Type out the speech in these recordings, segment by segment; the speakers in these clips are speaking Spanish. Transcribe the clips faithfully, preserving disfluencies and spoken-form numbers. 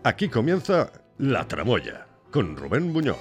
Aquí comienza La Tramoya, con Rubén Buñoz.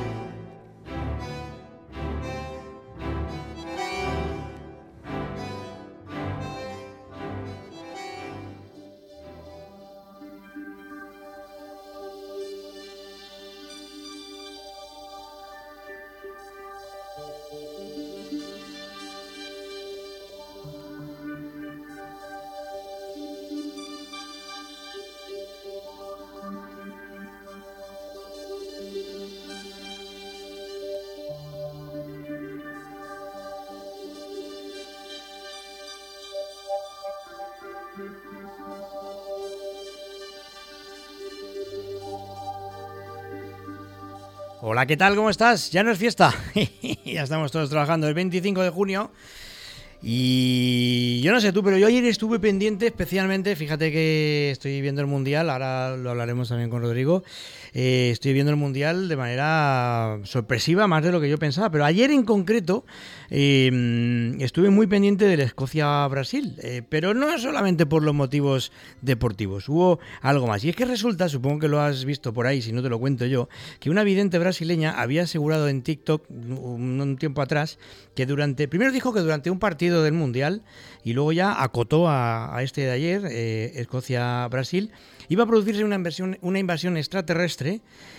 Hola, ¿qué tal? ¿Cómo estás? Ya no es fiesta. Ya estamos todos trabajando el veinticinco de junio. Y yo no sé tú, pero yo ayer estuve pendiente especialmente, fíjate que estoy viendo el Mundial, ahora lo hablaremos también con Rodrigo, eh, estoy viendo el Mundial de manera sorpresiva, más de lo que yo pensaba, pero ayer en concreto eh, estuve muy pendiente del Escocia-Brasil, eh, pero no solamente por los motivos deportivos, hubo algo más, y es que resulta, supongo que lo has visto por ahí, si no te lo cuento yo, que una vidente brasileña había asegurado en TikTok un, un tiempo atrás que durante, primero dijo que durante un partido del Mundial y luego ya acotó a, a este de ayer, eh, Escocia-Brasil, iba a producirse una invasión, una invasión extraterrestre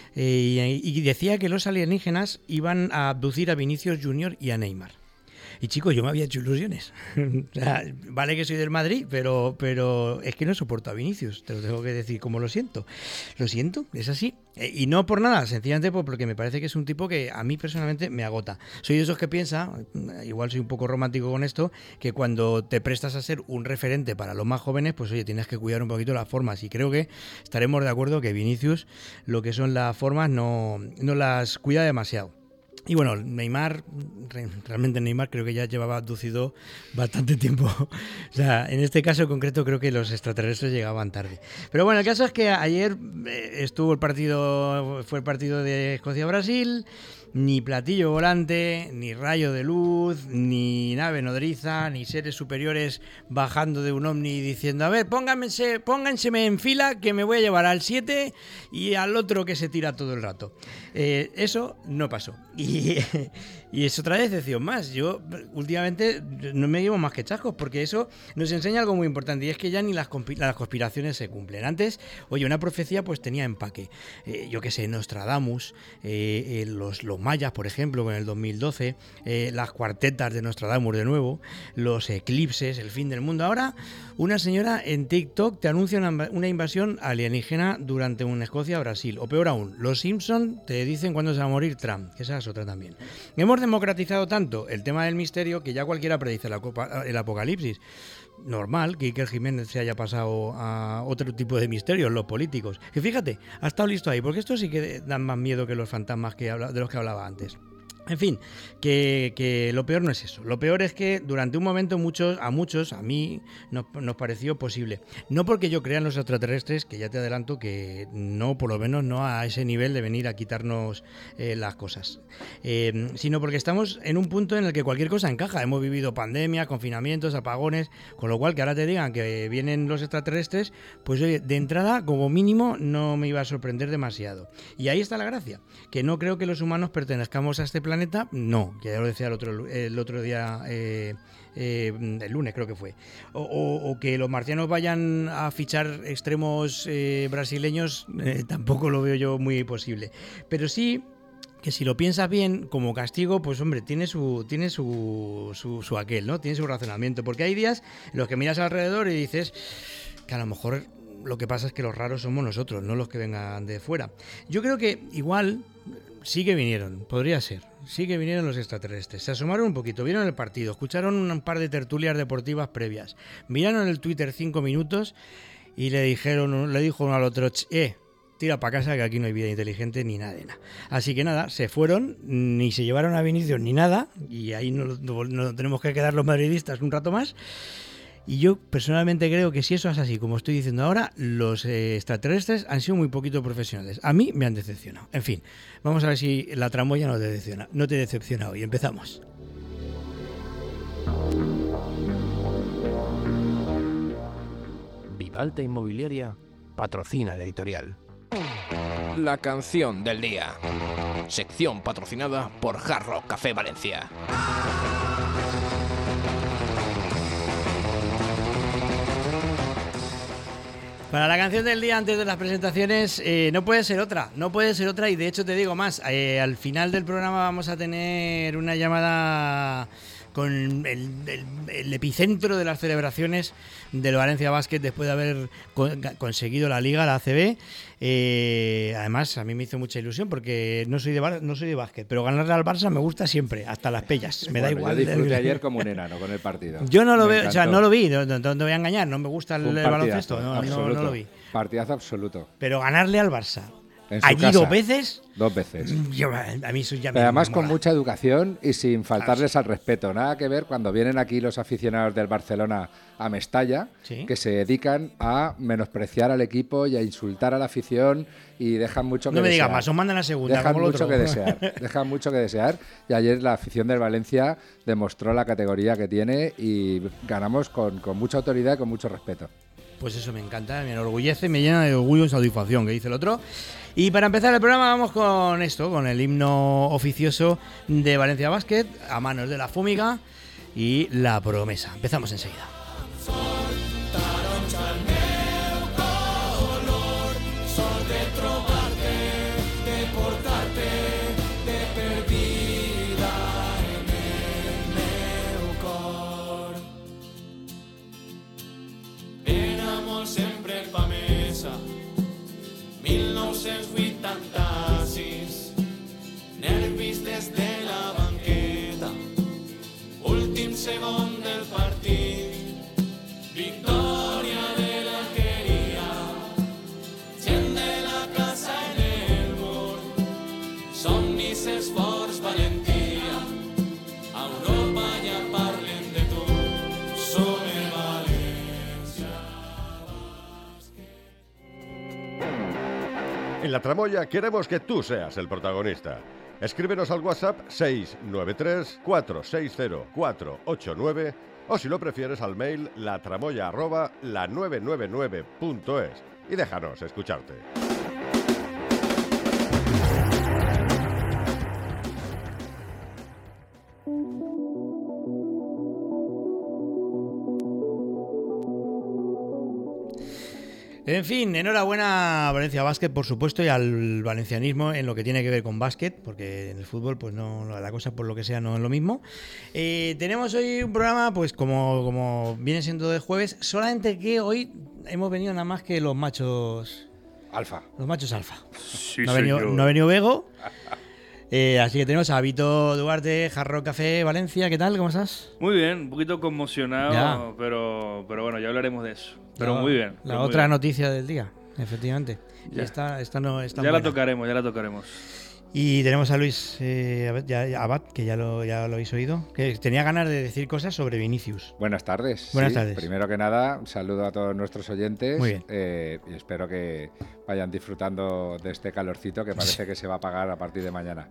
eh, y, y decía que los alienígenas iban a abducir a Vinicius Junior y a Neymar. Y chicos, yo me había hecho ilusiones. O sea, vale que soy del Madrid, pero, pero es que no soporto a Vinicius, te lo tengo que decir como lo siento. Lo siento, es así. Y no por nada, sencillamente porque me parece que es un tipo que a mí personalmente me agota. Soy de esos que piensa, igual soy un poco romántico con esto, que cuando te prestas a ser un referente para los más jóvenes, pues oye, tienes que cuidar un poquito las formas. Y creo que estaremos de acuerdo que Vinicius, lo que son las formas, no, no las cuida demasiado. Y bueno, Neymar, realmente Neymar creo que ya llevaba abducido bastante tiempo. O sea, en este caso concreto creo que los extraterrestres llegaban tarde. Pero bueno, el caso es que ayer estuvo el partido, fue el partido de Escocia-Brasil, ni platillo volante, ni rayo de luz, ni nave nodriza, ni seres superiores bajando de un ovni diciendo, a ver, pónganse, pónganse en fila que me voy a llevar al siete y al otro que se tira todo el rato. Eh, eso no pasó. Y, y es otra decepción más. Yo últimamente no me llevo más que chascos porque eso nos enseña algo muy importante y es que ya ni las, conspi- las conspiraciones se cumplen. Antes, oye, una profecía pues tenía empaque. Eh, yo qué sé, Nostradamus, eh, eh, los, los mayas, por ejemplo, en el dos mil doce, eh, las cuartetas de Nostradamus de nuevo, los eclipses, el fin del mundo. Ahora, una señora en TikTok te anuncia una, una invasión alienígena durante un Escocia-Brasil. O peor aún, los Simpson te dicen cuándo se va a morir Trump, que esa es otra también. Hemos democratizado tanto el tema del misterio que ya cualquiera predice la copa, el apocalipsis. Normal que Iker Jiménez se haya pasado a otro tipo de misterios, los políticos. Que fíjate, ha estado listo ahí, porque estos sí que dan más miedo que los fantasmas que habla, de los que hablaba antes. En fin, que, que lo peor no es eso. Lo peor es que durante un momento muchos, a muchos, a mí, nos, nos pareció posible. No porque yo crea en los extraterrestres, que ya te adelanto que no, por lo menos no a ese nivel de venir a quitarnos eh, las cosas. Eh, sino porque estamos en un punto en el que cualquier cosa encaja. Hemos vivido pandemias, confinamientos, apagones, con lo cual que ahora te digan que vienen los extraterrestres, pues oye, de entrada, como mínimo, no me iba a sorprender demasiado. Y ahí está la gracia, que no creo que los humanos pertenezcamos a este planeta. No, que ya lo decía el otro, el otro día, eh, eh, el lunes creo que fue. O, o, o que los marcianos vayan a fichar extremos eh, brasileños, eh, tampoco lo veo yo muy posible. Pero sí que si lo piensas bien, como castigo, pues hombre, tiene su tiene su, su, su aquel, ¿no? Tiene su razonamiento. Porque hay días en los que miras alrededor y dices que a lo mejor lo que pasa es que los raros somos nosotros, no los que vengan de fuera. Yo creo que igual sí que vinieron, podría ser. Sí que vinieron los extraterrestres, se asomaron un poquito, vieron el partido, escucharon un par de tertulias deportivas previas, miraron el Twitter cinco minutos y le dijeron, le dijo uno al otro, eh, tira para casa que aquí no hay vida inteligente ni nada de nada. Así que nada, se fueron, ni se llevaron a Vinicius ni nada, y ahí nos no, no tenemos que quedar los madridistas un rato más. Y yo personalmente creo que si eso es así, como estoy diciendo ahora, los eh, extraterrestres han sido muy poquito profesionales. A mí me han decepcionado. En fin, vamos a ver si la tramoya no te decepciona, no te decepciona hoy. Empezamos. Vivalta Inmobiliaria patrocina la editorial. La canción del día. Sección patrocinada por Hard Rock Café Valencia. Para la canción del día, antes de las presentaciones, eh, no puede ser otra, no puede ser otra, y de hecho te digo más, eh, al final del programa vamos a tener una llamada con el, el, el epicentro de las celebraciones del Valencia Basket después de haber con, conseguido la Liga, la A C B. Eh, además, a mí me hizo mucha ilusión porque no soy de bar, no soy de básquet, pero ganarle al Barça me gusta siempre, hasta las pellas. Me bueno, da igual. Yo disfruté ayer como un enano con el partido. Yo no lo me veo, encantó. o sea, no lo vi, no, no, no te voy a engañar, no me gusta el, el baloncesto, no, no, no lo vi. Partidazo absoluto. Pero ganarle al Barça En su allí casa, dos veces. Dos veces. Yo, a mí eso ya me Pero además mola. con mucha educación y sin faltarles al respeto. Nada que ver cuando vienen aquí los aficionados del Barcelona a Mestalla, ¿Sí? que se dedican a menospreciar al equipo y a insultar a la afición y dejan mucho que No me desear. digas más, os mandan a segunda. Dejan como el mucho otro. que desear. Dejan mucho que desear. Y ayer la afición del Valencia demostró la categoría que tiene y ganamos con, con mucha autoridad y con mucho respeto. Pues eso me encanta, me enorgullece, me llena de orgullo y satisfacción, que dice el otro. Y para empezar el programa vamos con esto, con el himno oficioso de Valencia Basket, a manos de la Fúmiga y la promesa. Empezamos enseguida. Sempre fa mesa mil nou-cents vuitanta-sis, nervis des de la banqueta, últim segon del partit, victòria de l'Alqueria, gent de la casa en el mur, somnis, esforç, valentia, a Europa ja parlen de tu, som el València. En La Tramoya queremos que tú seas el protagonista. Escríbenos al WhatsApp seis nueve tres, cuatro seis cero, cuatro ocho nueve o si lo prefieres al mail latramoya arroba la nueve nueve nueve punto es y déjanos escucharte. En fin, enhorabuena a Valencia Basket, por supuesto, y al valencianismo en lo que tiene que ver con básquet, porque en el fútbol, pues no, la cosa por lo que sea no es lo mismo. Eh, tenemos hoy un programa, pues como, como viene siendo de jueves, solamente que hoy hemos venido nada más que los machos... Alfa. Los machos alfa. Sí, no, ha venido, señor. no ha venido Bego. Eh, así que tenemos a Vito Duarte, Hard Rock Café Valencia. ¿Qué tal? ¿Cómo estás? Muy bien, un poquito conmocionado, Ya. pero, pero bueno, ya hablaremos de eso. Pero La- muy bien. La pero muy otra bien. noticia del día, efectivamente. Y Ya. esta, esta no está Ya la buena. tocaremos, ya la tocaremos. Y tenemos a Luis eh, Abad, ya- ya- Abad, que ya lo, ya lo habéis oído, que tenía ganas de decir cosas sobre Vinicius. Buenas tardes. Buenas Sí, tardes. Primero que nada, un saludo a todos nuestros oyentes. Muy bien. eh, y espero que vayan disfrutando de este calorcito que parece que se va a apagar a partir de mañana.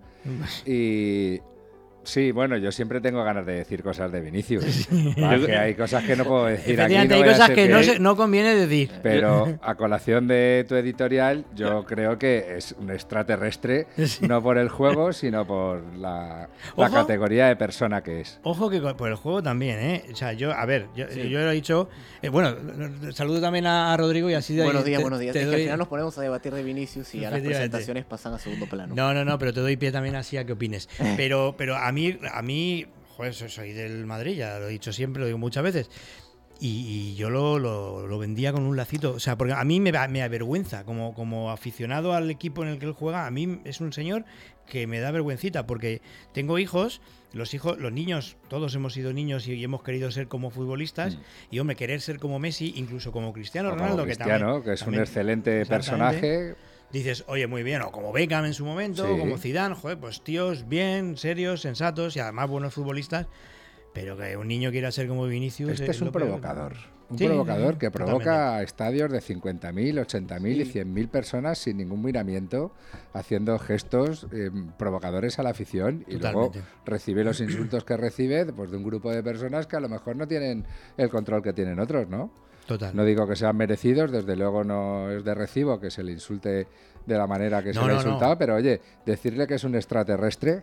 Y sí, bueno, yo siempre tengo ganas de decir cosas de Vinicius. Vale, que hay cosas que no puedo decir aquí. Efectivamente, no hay voy a cosas ser que no, que- se- no conviene decir. Pero a colación de tu editorial, yo creo que es un extraterrestre, Sí. no por el juego, sino por la, la Ojo. categoría de persona que es. Ojo que con- por el juego también, ¿eh? O sea, yo, a ver, yo, yo lo he dicho. eh, bueno, saludo también a, a Rodrigo y así de Buenos te- días, buenos días. te Es que doy- al final nos ponemos a debatir de Vinicius y ya las Efectivamente. presentaciones pasan a segundo plano. No, no, no, pero te doy pie también así a que opines. Pero, pero a mí, a mí, joder, so- soy del Madrid, ya lo he dicho siempre, lo digo muchas veces. Y, y yo lo, lo- lo vendía con un lacito. O sea, porque a mí me, va- me avergüenza, como, como aficionado al equipo en el que él juega, a mí es un señor que me da vergüencita, porque tengo hijos, los hijos, los niños, todos hemos sido niños y hemos querido ser como futbolistas, Mm. y hombre, querer ser como Messi, incluso como Cristiano Como Ronaldo, que Cristiano, también, que es también- un excelente exactamente. personaje. Dices, oye, muy bien, o como Beckham en su momento, Sí. como Zidane, joder, pues tíos bien, serios, sensatos y además buenos futbolistas, pero que un niño quiera ser como Vinicius... Este es un lo peor. provocador. Un Sí, provocador sí, que totalmente. provoca estadios de cincuenta mil, ochenta mil y Sí. cien mil personas sin ningún miramiento, haciendo gestos eh, provocadores a la afición y Totalmente. luego recibe los insultos que recibe pues, de un grupo de personas que a lo mejor no tienen el control que tienen otros, ¿no? Total. No digo que sean merecidos, desde luego no es de recibo que se le insulte de la manera que No, se le ha no, insultado, no. pero oye, decirle que es un extraterrestre,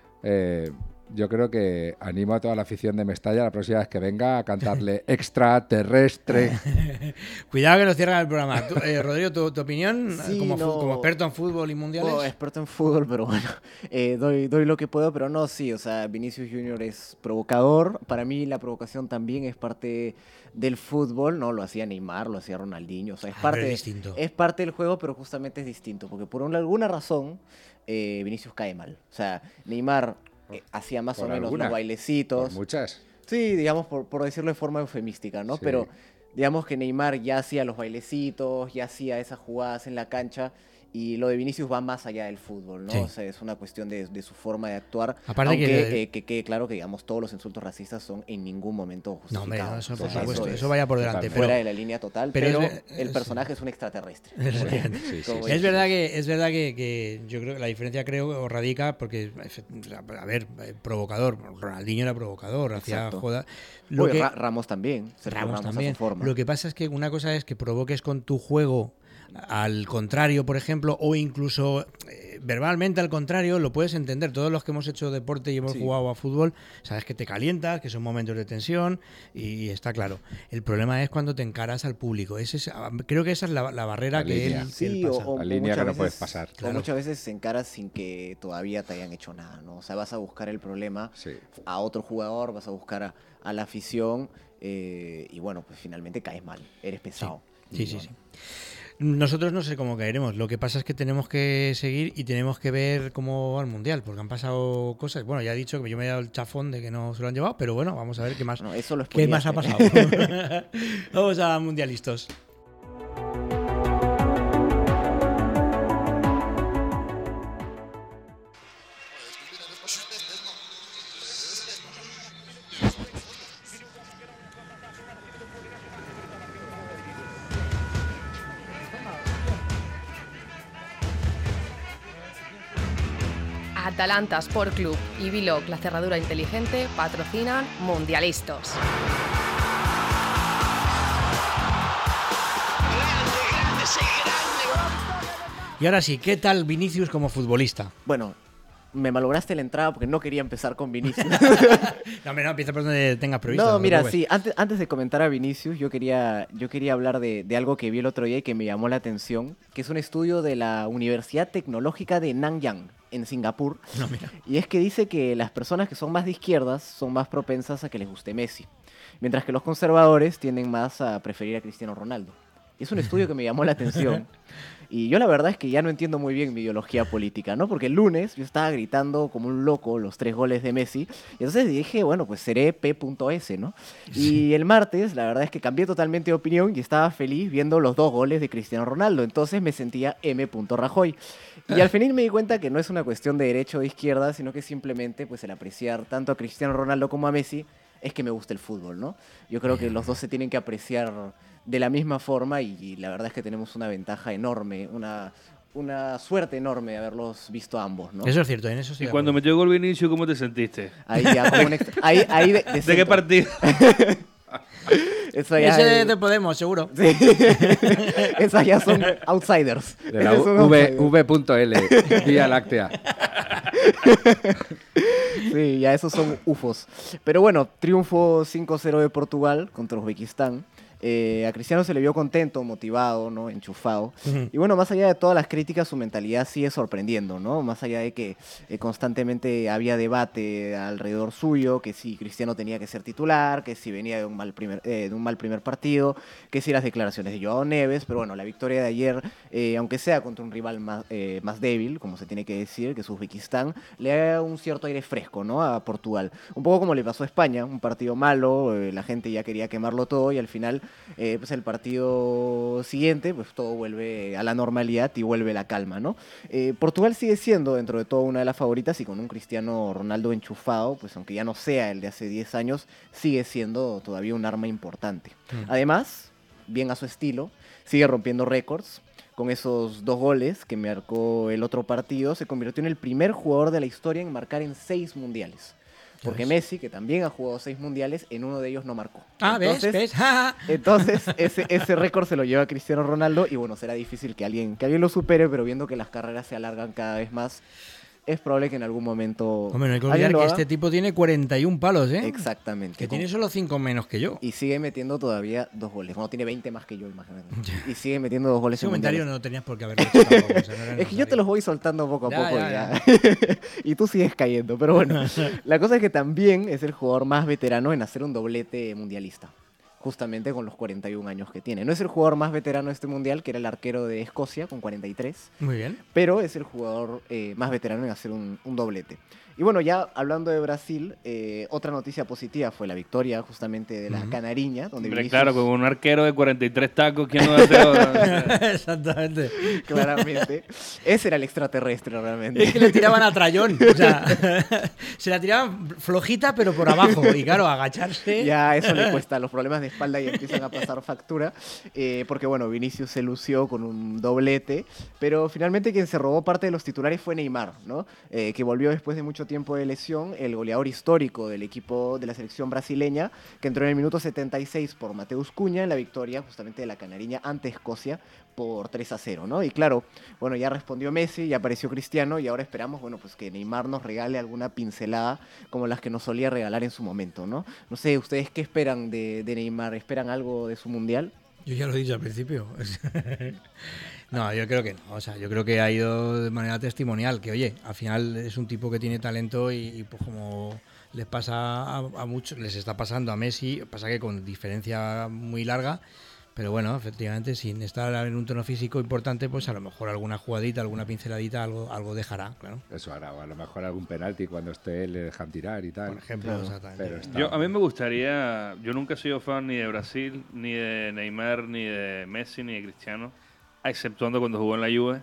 eh, yo creo que animo a toda la afición de Mestalla la próxima vez que venga a cantarle extraterrestre. Cuidado que nos cierran el programa. Tú, eh, Rodrigo, ¿tu, tu opinión Sí, como, fu- no. como experto en fútbol y mundiales? Bueno, experto en fútbol, pero bueno, eh, doy, doy lo que puedo, pero no, sí, o sea, Vinicius Junior es provocador. Para mí la provocación también es parte del fútbol, ¿no? Lo hacía Neymar, lo hacía Ronaldinho, o sea, es Ah, parte, pero es distinto. es parte del juego, pero justamente es distinto, porque por una- alguna razón eh, Vinicius cae mal. O sea, Neymar eh, hacía más Por o menos alguna, los bailecitos. Por muchas. Sí, digamos, por, por decirlo de forma eufemística, ¿no? Sí. Pero digamos que Neymar ya hacía los bailecitos, ya hacía esas jugadas en la cancha, y lo de Vinicius va más allá del fútbol, ¿no? Sí. O sea, es una cuestión de, de su forma de actuar. Aparte aunque que- eh, que quede claro que, digamos, todos los insultos racistas son en ningún momento No, hombre, no, justificados. eso O por sea, supuesto, es eso vaya por delante. totalmente. Pero, fuera de la línea total, pero pero, es ver- el es- personaje es un extraterrestre. Sí, sí, Como sí, es sí, verdad sí. que es verdad que, que yo creo que la diferencia creo radica porque a ver, eh, provocador, Ronaldinho era provocador, hacía Exacto. joda. Lo Oye, que, Ra- Ramos también. Sergio Ramos Ramos a su también. forma. Lo que pasa es que una cosa es que provoques con tu juego al contrario, por ejemplo, o incluso eh, verbalmente al contrario, lo puedes entender. Todos los que hemos hecho deporte y hemos Sí. jugado a fútbol, sabes que te calientas, que son momentos de tensión y está claro. El problema es cuando te encaras al público. Ese es, creo que esa es la, la barrera La que línea. él, que Sí, él o, pasa. o- La o línea muchas que no veces, puedes pasar. o Claro. muchas veces se encaras sin que todavía te hayan hecho nada, ¿no? O sea, vas a buscar el problema Sí. a otro jugador, vas a buscar a, a la afición eh, y bueno, pues finalmente caes mal, eres pesado. Sí, Y sí, bueno, sí. Nosotros no sé cómo caeremos. Lo que pasa es que tenemos que seguir y tenemos que ver cómo va el mundial, porque han pasado cosas. Bueno, ya he dicho que yo me he dado el chafón de que no se lo han llevado, pero bueno, vamos a ver qué más, bueno, eso lo qué más ha spoileaste. pasado. Vamos a mundialistas. Atalanta Sport Club y Vilog, la cerradura inteligente, patrocinan Mundialistas. Y ahora sí, ¿qué tal Vinicius como futbolista? Bueno, me malograste la entrada porque no quería empezar con Vinicius. No, hombre, no, empieza por donde tengas previsto. No, te mira, preocupes. sí, antes, antes de comentar a Vinicius, yo quería, yo quería hablar de, de algo que vi el otro día y que me llamó la atención, que es un estudio de la Universidad Tecnológica de Nanyang, en Singapur. No, mira. Y es que dice que las personas que son más de izquierdas son más propensas a que les guste Messi, mientras que los conservadores tienden más a preferir a Cristiano Ronaldo. Y es un estudio que me llamó la atención. Y yo la verdad es que ya no entiendo muy bien mi ideología política, ¿no? Porque el lunes yo estaba gritando como un loco los tres goles de Messi. Y entonces dije, bueno, pues seré P S, ¿no? Y el martes, la verdad es que cambié totalmente de opinión y estaba feliz viendo los dos goles de Cristiano Ronaldo. Entonces me sentía M. Rajoy. Y al final me di cuenta que no es una cuestión de derecha o de izquierda, sino que simplemente pues el apreciar tanto a Cristiano Ronaldo como a Messi es que me gusta el fútbol, ¿no? Yo creo que los dos se tienen que apreciar de la misma forma y, y la verdad es que tenemos una ventaja enorme, una, una suerte enorme de haberlos visto a ambos, ¿no? Eso es cierto, en eso estoy Y de cuando acuerdo. metió gol Vinicius, ¿cómo te sentiste? Ahí ya como un extra- ahí, ahí de, de ¿De qué centro. partido? Eso ya Ese es- de Podemos, seguro. Sí. Esas ya son outsiders. De la Esos son v, outsiders. V.L, Vía Láctea. Sí, ya esos son ufos. Pero bueno, triunfo cinco cero de Portugal contra Uzbekistán. Eh, a Cristiano se le vio contento, motivado, ¿no? Enchufado. Ujú. Y bueno, más allá de todas las críticas, su mentalidad sigue sorprendiendo, ¿no? Más allá de que eh, constantemente había debate alrededor suyo, que si Cristiano tenía que ser titular, que si venía de un mal primer, eh, de un mal primer partido, que si las declaraciones de Joao Neves, pero bueno, la victoria de ayer, eh, aunque sea contra un rival más, eh, más débil, como se tiene que decir, que es Uzbekistán, le da un cierto aire fresco, ¿no? A Portugal. Un poco como le pasó a España, un partido malo, eh, la gente ya quería quemarlo todo y al final eh, pues el partido siguiente, pues todo vuelve a la normalidad y vuelve la calma, ¿no? Eh, Portugal sigue siendo dentro de todo una de las favoritas y con un Cristiano Ronaldo enchufado, pues aunque ya no sea el de hace diez años, sigue siendo todavía un arma importante. Mm. Además, bien a su estilo, sigue rompiendo récords. Con esos dos goles que marcó el otro partido, se convirtió en el primer jugador de la historia en marcar en seis mundiales. O Porque ves. Messi, que también ha jugado seis mundiales, en uno de ellos no marcó. Ah, ¿ves? Entonces, ¿Ves? Ja, ja. Entonces, ese, ese récord se lo lleva Cristiano Ronaldo y bueno, será difícil que alguien, que alguien lo supere, pero viendo que las carreras se alargan cada vez más, es probable que en algún momento Hombre, no hay que alguien olvidar lo que haga. este tipo tiene cuarenta y un palos, ¿eh? Exactamente. Que con- tiene solo cinco menos que yo. Y sigue metiendo todavía dos goles. Bueno, tiene veinte más que yo, imagínate. Y sigue metiendo dos goles Ese en comentario mundiales. no tenías por qué haberlo hecho tampoco, o sea, no era Es que yo te necesario. los voy soltando poco a Ya, poco ya, ya. Y tú sigues cayendo. Pero bueno, la cosa es que también es el jugador más veterano en hacer un doblete mundialista. Justamente con los cuarenta y un años que tiene. No es el jugador más veterano de este mundial, que era el arquero de Escocia, con cuarenta y tres. Muy bien. Pero es el jugador eh, más veterano en hacer un, un doblete. Y bueno, ya hablando de Brasil, eh, otra noticia positiva fue la victoria justamente de la Ujú. Canariña, donde Hombre, Vinicius- claro, con un arquero de cuarenta y tres tacos, ¿quién no hace ahora? Exactamente. claramente. Ese era el extraterrestre realmente. Es que le tiraban a trayón. O sea, se la tiraban flojita, pero por abajo. Y claro, agacharse. Ya eso le cuesta, los problemas de espalda y empiezan a pasar factura, eh, porque bueno, Vinicius se lució con un doblete, pero finalmente quien se robó parte de los titulares fue Neymar, ¿no? Eh, que volvió después de mucho tiempo de lesión, el goleador histórico del equipo de la selección brasileña, que entró en el minuto setenta y seis por Mateus Cunha en la victoria justamente de la Canariña ante Escocia por tres a cero, ¿no? Y claro, bueno, ya respondió Messi, ya apareció Cristiano y ahora esperamos, bueno, pues que Neymar nos regale alguna pincelada como las que nos solía regalar en su momento, ¿no? No sé, ¿ustedes qué esperan de, de Neymar? ¿Esperan algo de su mundial? Yo ya lo he dicho al principio. No, yo creo que no. O sea, yo creo que ha ido de manera testimonial. Que, oye, al final es un tipo que tiene talento y, y, pues como les pasa a, a muchos, les está pasando a Messi, pasa que con diferencia muy larga. Pero bueno, efectivamente, sin estar en un tono físico importante, pues a lo mejor alguna jugadita, alguna pinceladita, algo, algo dejará, claro. Eso hará, o a lo mejor algún penalti cuando esté le dejan tirar y tal. Por ejemplo, Claro, exactamente. pero está- Yo, a mí me gustaría, yo nunca he sido fan ni de Brasil, ni de Neymar, ni de Messi, ni de Cristiano, exceptuando cuando jugó en la Juve.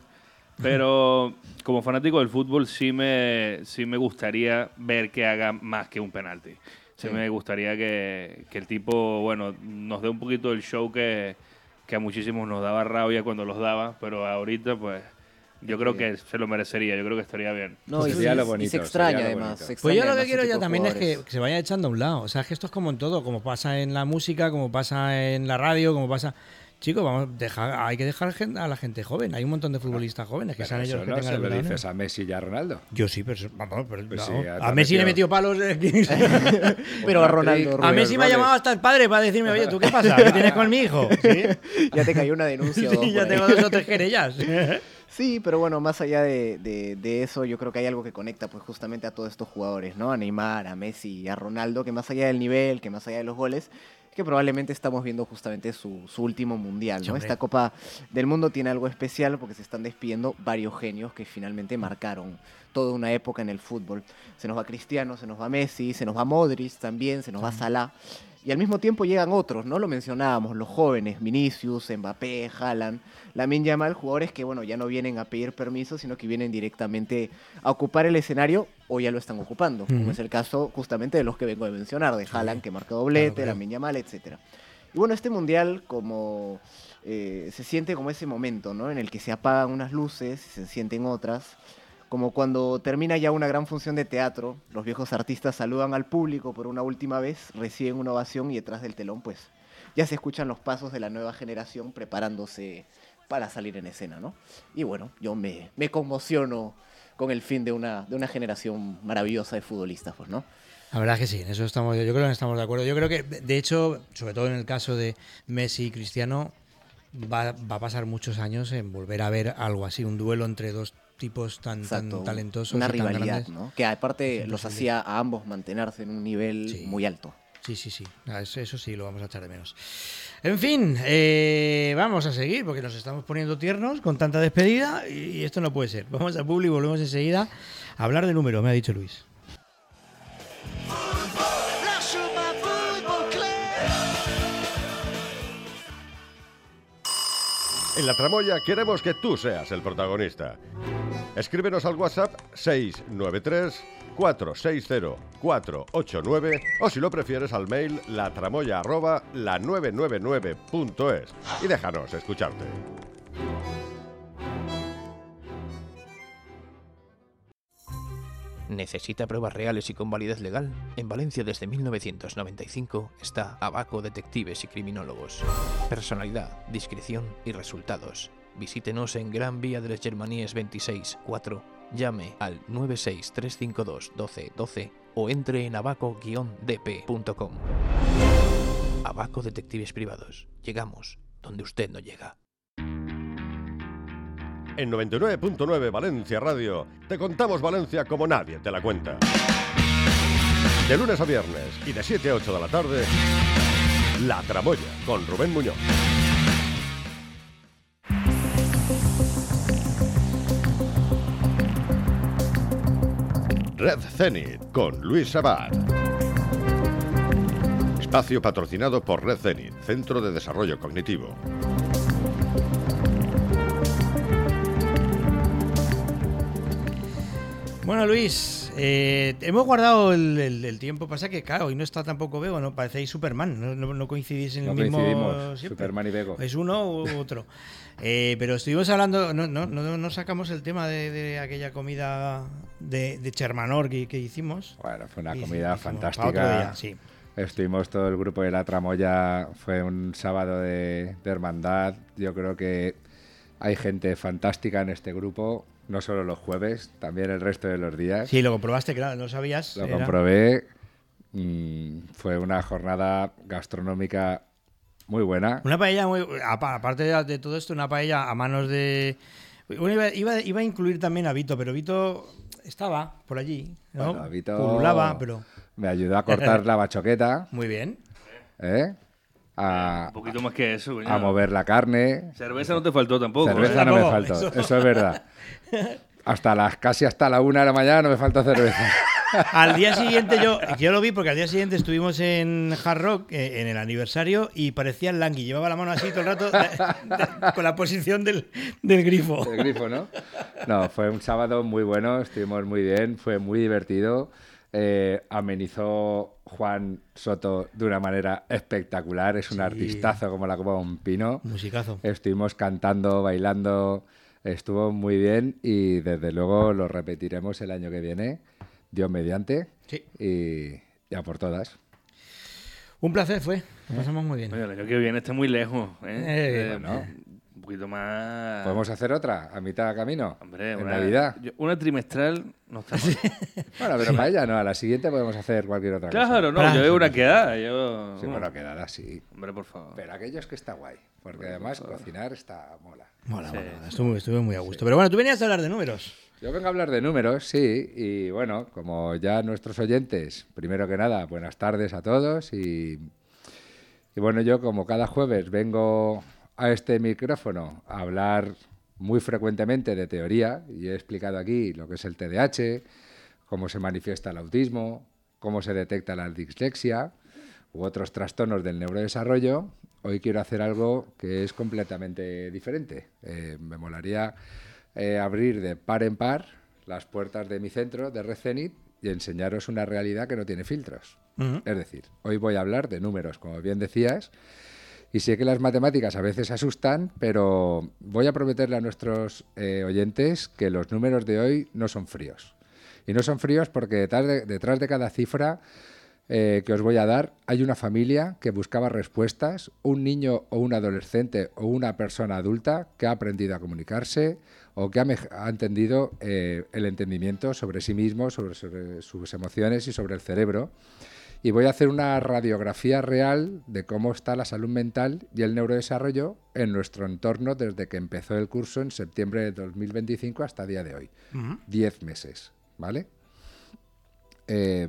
Pero como fanático del fútbol sí me, sí me gustaría ver que haga más que un penalti. Sí, Sí. me gustaría que, que el tipo, bueno, nos dé un poquito del show que, que a muchísimos nos daba rabia cuando los daba, pero ahorita pues yo creo Sí. que se lo merecería, yo creo que estaría bien. No, y, Sería y- lo y bonito, se extraña sería lo además. bonito. se Pues yo extraña lo que además quiero ese ya tipo de también es que, jugadores. que se vaya echando a un lado. O sea, es que esto es como en todo, como pasa en la música, como pasa en la radio, como pasa... Chicos, vamos, deja, hay que dejar gen- a la gente joven. Hay un montón de futbolistas jóvenes que Pero sean ellos eso los que no tengan se el lo balón. dices a Messi y a Ronaldo. Yo sí, pero, vamos, pero Pues no. sí, ya te a ha Messi le he metido- metido palos. eh, Pero a Hat-trick. Ronaldo, a Rubén. Messi me ha goles. llamado hasta el padre para decirme, oye, ¿tú qué pasa? ¿Qué tienes con mi hijo? Sí, Ya te cayó una denuncia. o dos sí, ya por ahí. tengo dos o tres querellas. Sí, pero bueno, más allá de, de- de eso, yo creo que hay algo que conecta pues justamente a todos estos jugadores, ¿no? A Neymar, a Messi y a Ronaldo, que más allá del nivel, que más allá de los goles, es que probablemente estamos viendo justamente su, su último mundial, Sí, ¿no? hombre. Esta Copa del Mundo tiene algo especial porque se están despidiendo varios genios que finalmente marcaron toda una época en el fútbol. Se nos va Cristiano, se nos va Messi, se nos va Modric también, se nos va Salah. Y al mismo tiempo llegan otros, ¿no? Lo mencionábamos, los jóvenes, Vinicius, Mbappé, Haaland, Lamine Yamal, jugadores que, bueno, ya no vienen a pedir permiso, sino que vienen directamente a ocupar el escenario o ya lo están ocupando, Ujú. como es el caso justamente de los que vengo de mencionar, de Haaland, que marca doblete, claro. Lamine Yamal, etcétera. Y bueno, este mundial como eh, se siente como ese momento, ¿no? En el que se apagan unas luces y se encienden otras, como cuando termina ya una gran función de teatro, los viejos artistas saludan al público por una última vez, reciben una ovación y detrás del telón, pues, ya se escuchan los pasos de la nueva generación preparándose para salir en escena, ¿no? Y bueno, yo me, me conmociono con el fin de una, de una generación maravillosa de futbolistas, pues, ¿no? La verdad es que sí, en eso estamos, yo creo que estamos de acuerdo. Yo creo que, de hecho, sobre todo en el caso de Messi y Cristiano, va, va a pasar muchos años en volver a ver algo así, un duelo entre dos tipos tan, Exacto, tan talentosos una y tan rivalidad, grandes. ¿no? Que aparte Es los imposible. hacía a ambos mantenerse en un nivel Sí. muy alto. Sí, sí, sí. Ah, Eso, eso sí, lo vamos a echar de menos. En fin, eh, vamos a seguir porque nos estamos poniendo tiernos con tanta despedida y, y esto no puede ser. Vamos a Publi y volvemos enseguida a hablar de número, me ha dicho Luis. En La Tramoya queremos que tú seas el protagonista. Escríbenos al WhatsApp seis nueve tres, cuatro seis cero, cuatro ocho nueve o si lo prefieres al mail latramoya arroba la nueve nueve nueve punto es y déjanos escucharte. ¿Necesita pruebas reales y con validez legal? En Valencia desde mil novecientos noventa y cinco está Abaco Detectives y Criminólogos. Personalidad, discreción y resultados. Visítenos en Gran Vía de les Germanies veintiséis cuatro, llame al nueve seis tres cinco dos uno dos uno dos o entre en abaco guion d p punto com. Abaco Detectives Privados. Llegamos donde usted no llega. En noventa y nueve punto nueve Valencia Radio te contamos Valencia como nadie te la cuenta. De lunes a viernes y de siete a ocho de la tarde, La Tramoya con Rubén Muñoz. Red Zenit con Luis Sabat. Espacio patrocinado por Red Zenit, Centro de Desarrollo Cognitivo. Bueno, Luis, eh, hemos guardado el, el, el tiempo. Pasa que, claro, hoy no está tampoco Bego, ¿no? Parecéis Superman, no, no, no coincidís en no el mismo coincidimos, siempre. Superman y Bego. Es uno u otro. Eh, pero estuvimos hablando, no, no, no, no sacamos el tema de, de aquella comida de, de Chermanor que, que hicimos. Bueno, fue una Y- comida y como fantástica. para otro día, sí. Estuvimos todo el grupo de La Tramoya, fue un sábado de, de hermandad. Yo creo que hay gente fantástica en este grupo, no solo los jueves, también el resto de los días. Sí, lo comprobaste, claro, no sabías. Lo era- comprobé. Mm, fue una jornada gastronómica muy buena. Una paella muy. apa- Aparte de, de todo esto, una paella a manos de. Bueno, iba, iba, iba a incluir también a Vito, pero Vito estaba por allí, ¿no? Bueno, Vito Pululaba, pero. me ayudó a cortar la bachoqueta, Muy bien. ¿eh? a, Un poquito más que eso, coño. a mover la carne. Cerveza no te faltó tampoco. Cerveza ¿eh? no me Tampoco, faltó, eso. eso. es verdad. Hasta las casi hasta la una de la mañana no me faltó cerveza. Al día siguiente yo, yo lo vi porque al día siguiente estuvimos en Hard Rock, eh, en el aniversario, y parecía el Langui. Llevaba la mano así todo el rato de- de- con la posición del, del grifo. El grifo, ¿no? No, fue un sábado muy bueno, estuvimos muy bien, fue muy divertido. Eh, amenizó Juan Soto de una manera espectacular, es un Sí. artistazo como la copa de un pino. Musicazo. Estuvimos cantando, bailando, estuvo muy bien y desde luego lo repetiremos el año que viene, Dios mediante, Sí. y ya por todas. Un placer fue. Lo pasamos muy bien. Coño, el año que viene está muy lejos. ¿eh? Eh, Eh, bueno. Un poquito más. ¿Podemos hacer otra a mitad de camino? Hombre, en una, Navidad. yo- una trimestral no está mal. Bueno, pero para ella no, a la siguiente podemos hacer cualquier otra cosa. Claro, no, Para- yo veo una quedada. Yo... Sí, bueno, quedada sí. Hombre, por favor. Pero aquello es que está guay, porque además cocinar está mola. Mola, Sí. mola. Estuve, estuve muy a gusto. Pero bueno, tú venías a hablar de números. Yo vengo a hablar de números, sí, y bueno, como ya nuestros oyentes, primero que nada, buenas tardes a todos y, y bueno, yo como cada jueves vengo a este micrófono a hablar muy frecuentemente de teoría y he explicado aquí lo que es el T D A H, cómo se manifiesta el autismo, cómo se detecta la dislexia u otros trastornos del neurodesarrollo. Hoy quiero hacer algo que es completamente diferente. Eh, me molaría eh, abrir de par en par las puertas de mi centro, de Red Zenit, y enseñaros una realidad que no tiene filtros. Ujú. Es decir, hoy voy a hablar de números, como bien decías, y sé que las matemáticas a veces asustan, pero voy a prometerle a nuestros eh, oyentes que los números de hoy no son fríos. Y no son fríos porque detrás de, detrás de cada cifra eh, que os voy a dar hay una familia que buscaba respuestas, un niño o un adolescente o una persona adulta que ha aprendido a comunicarse o que ha, mej- ha entendido eh, el entendimiento sobre sí mismo, sobre, sobre sus emociones y sobre el cerebro. Y voy a hacer una radiografía real de cómo está la salud mental y el neurodesarrollo en nuestro entorno desde que empezó el curso en septiembre de dos mil veinticinco hasta el día de hoy. Ujú. Diez meses, ¿vale? Eh,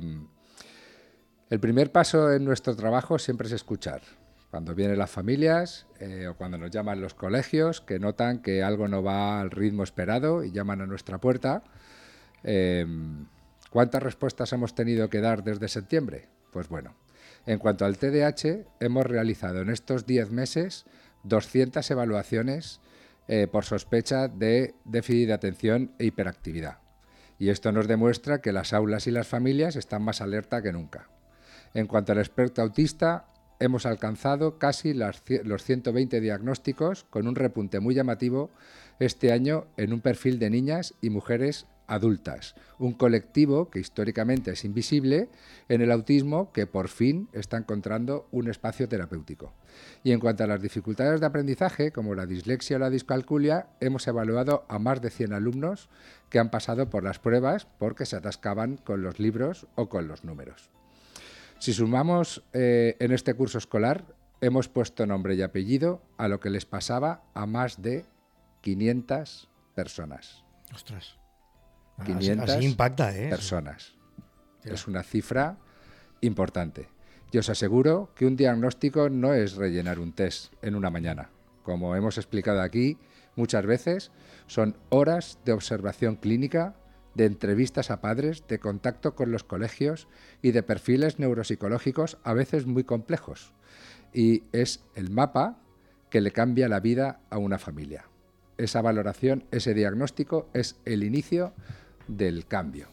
el primer paso en nuestro trabajo siempre es escuchar. Cuando vienen las familias eh, o cuando nos llaman los colegios que notan que algo no va al ritmo esperado y llaman a nuestra puerta, eh, ¿cuántas respuestas hemos tenido que dar desde septiembre? Pues bueno, en cuanto al T D A H, hemos realizado en estos diez meses doscientas evaluaciones eh, por sospecha de déficit de atención e hiperactividad. Y esto nos demuestra que las aulas y las familias están más alerta que nunca. En cuanto al espectro autista, hemos alcanzado casi las, los ciento veinte diagnósticos con un repunte muy llamativo este año en un perfil de niñas y mujeres adultas, un colectivo que históricamente es invisible en el autismo que por fin está encontrando un espacio terapéutico. Y en cuanto a las dificultades de aprendizaje, como la dislexia o la discalculia, hemos evaluado a más de cien alumnos que han pasado por las pruebas porque se atascaban con los libros o con los números. Si sumamos eh, en este curso escolar, hemos puesto nombre y apellido a lo que les pasaba a más de quinientas personas. Ostras. quinientas así, así impacta, ¿eh? personas. Sí. Es una cifra importante. Y os aseguro que un diagnóstico no es rellenar un test en una mañana. Como hemos explicado aquí muchas veces, son horas de observación clínica, de entrevistas a padres, de contacto con los colegios y de perfiles neuropsicológicos a veces muy complejos. Y es el mapa que le cambia la vida a una familia. Esa valoración, ese diagnóstico es el inicio del cambio.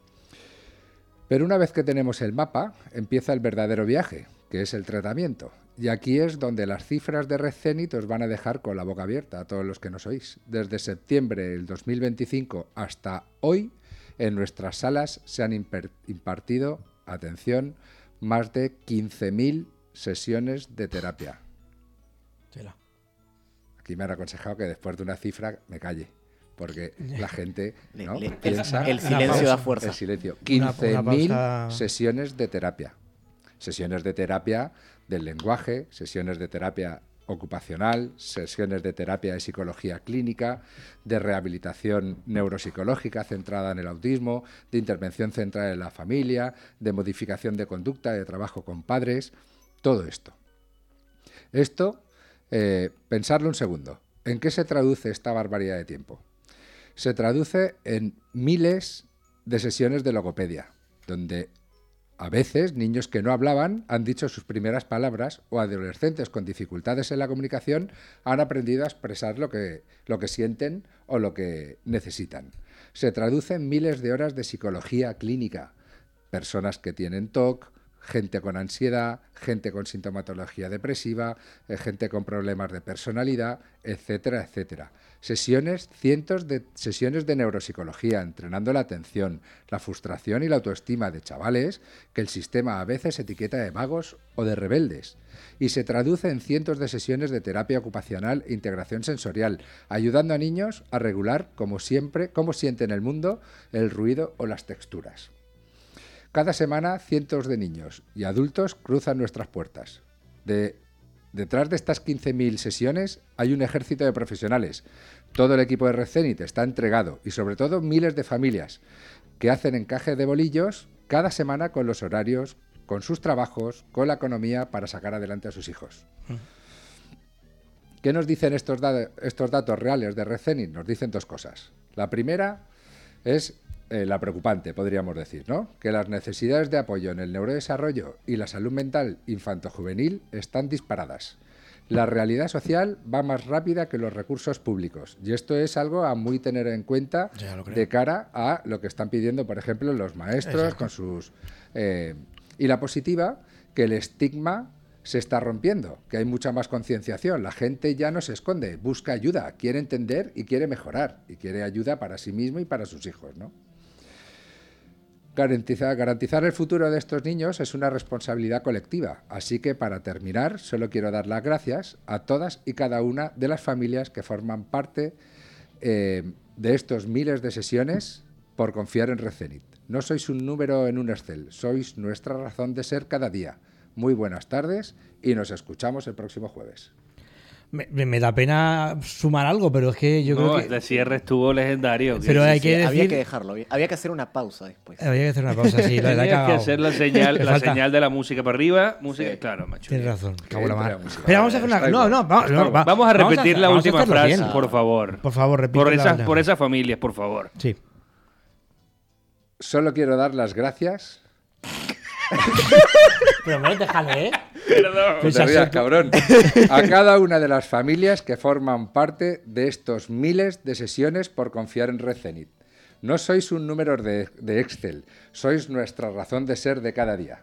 Pero una vez que tenemos el mapa, empieza el verdadero viaje, que es el tratamiento. Y aquí es donde las cifras de Red Zenit os van a dejar con la boca abierta a todos los que nos oís. Desde septiembre del dos mil veinticinco hasta hoy, en nuestras salas se han impartido, atención, más de quince mil sesiones de terapia. Tela. Aquí me han aconsejado que después de una cifra me calle, porque la gente Le- ¿no? le- piensa... el silencio da fuerza. El silencio. Una- quince mil una pausa. sesiones de terapia. Sesiones de terapia del lenguaje, sesiones de terapia ocupacional, sesiones de terapia de psicología clínica, de rehabilitación neuropsicológica centrada en el autismo, de intervención centrada en la familia, de modificación de conducta, de trabajo con padres, todo esto. Esto, eh, pensarlo un segundo. ¿En qué se traduce esta barbaridad de tiempo? Se traduce en miles de sesiones de logopedia, donde a veces niños que no hablaban han dicho sus primeras palabras o adolescentes con dificultades en la comunicación han aprendido a expresar lo que, lo que sienten o lo que necesitan. Se traduce en miles de horas de psicología clínica, personas que tienen T O C, gente con ansiedad, gente con sintomatología depresiva, eh, gente con problemas de personalidad, etcétera, etcétera. Sesiones, cientos de sesiones de neuropsicología, entrenando la atención, la frustración y la autoestima de chavales que el sistema a veces etiqueta de vagos o de rebeldes. Y se traduce en cientos de sesiones de terapia ocupacional e integración sensorial, ayudando a niños a regular, como siempre, cómo sienten el mundo, el ruido o las texturas. Cada semana cientos de niños y adultos cruzan nuestras puertas. De, detrás de estas quince mil sesiones hay un ejército de profesionales. Todo el equipo de Red Zenit está entregado y sobre todo miles de familias que hacen encaje de bolillos cada semana con los horarios, con sus trabajos, con la economía para sacar adelante a sus hijos. ¿Qué nos dicen estos, da- estos datos reales de Red Zenit? Nos dicen dos cosas. La primera es eh, la preocupante, podríamos decir, ¿no? Que las necesidades de apoyo en el neurodesarrollo y la salud mental infanto-juvenil están disparadas. La realidad social va más rápida que los recursos públicos y esto es algo a muy tener en cuenta Ya lo creo. de cara a lo que están pidiendo, por ejemplo, los maestros Exacto. con sus... eh, y la positiva, que el estigma se está rompiendo, que hay mucha más concienciación. La gente ya no se esconde, busca ayuda, quiere entender y quiere mejorar y quiere ayuda para sí mismo y para sus hijos, ¿no? Garantizar, garantizar el futuro de estos niños es una responsabilidad colectiva. Así que, para terminar, solo quiero dar las gracias a todas y cada una de las familias que forman parte eh, de estos miles de sesiones por confiar en Red Zenit. No sois un número en un Excel, sois nuestra razón de ser cada día. Muy buenas tardes y nos escuchamos el próximo jueves. Me, me- me da pena sumar algo, pero es que yo no, creo que... este cierre estuvo legendario. Pero Sí, hay sí, que había decir- que dejarlo, había- había que hacer una pausa después. Había que hacer una pausa, sí. La, la he Tenías que cagado. hacer la señal, Me la falta. señal de la música para arriba. Música, Sí. claro, macho. Tienes razón, cago en la entra mar. música. Pero vamos a hacer una... Está No, igual. no, vamos, no, va- Vamos a repetir hacer- la vamos a última hacerlo frase, bien. por favor. Por favor, repite Por la esas, última. por esas familias, por favor. Sí. Solo quiero dar las gracias... Pero me déjale, ¿eh? Perdón. No te rías, cabrón. A cada una de las familias que forman parte de estos miles de sesiones por confiar en Red Zenit. No sois un número de, de Excel, sois nuestra razón de ser de cada día.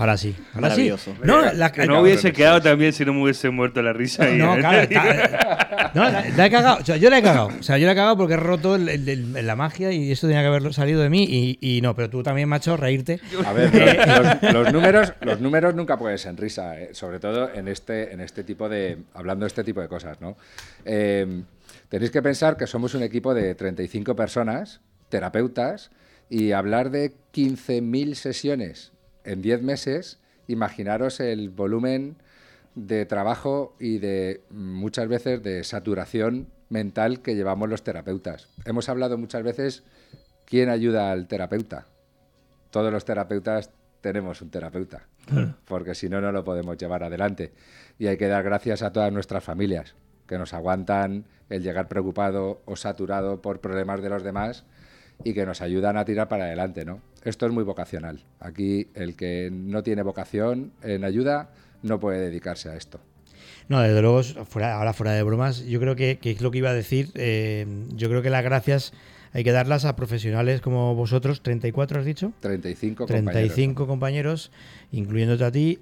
Ahora sí. Ahora Maravilloso. sí. No, la, Que no hubiese quedado también si no me hubiese muerto la risa. ahí, No, ¿eh? claro, está- no, la, la he cagado. O sea, yo la he cagado. O sea, yo la he cagado porque he roto el- el- el- la magia y eso tenía que haber salido de mí. Y, y no, pero tú también, macho, reírte. A ver, los, los- los números, los números nunca pueden ser risa, eh, sobre todo en este, en este tipo de, hablando de este tipo de cosas, ¿no? Eh, tenéis que pensar que somos un equipo de treinta y cinco personas, terapeutas, y hablar de quince mil sesiones en diez meses, imaginaros el volumen de trabajo y de muchas veces de saturación mental que llevamos los terapeutas. Hemos hablado muchas veces quién ayuda al terapeuta. Todos los terapeutas tenemos un terapeuta, porque si no, no lo podemos llevar adelante. Y hay que dar gracias a todas nuestras familias que nos aguantan el llegar preocupado o saturado por problemas de los demás y que nos ayudan a tirar para adelante, ¿no? Esto es muy vocacional. Aquí el que no tiene vocación en ayuda no puede dedicarse a esto. No, desde luego, fuera, ahora fuera de bromas, yo creo que, que es lo que iba a decir. Eh, yo creo que las gracias hay que darlas a profesionales como vosotros, treinta y cuatro has dicho. treinta y cinco treinta y cinco compañeros, incluyéndote a ti,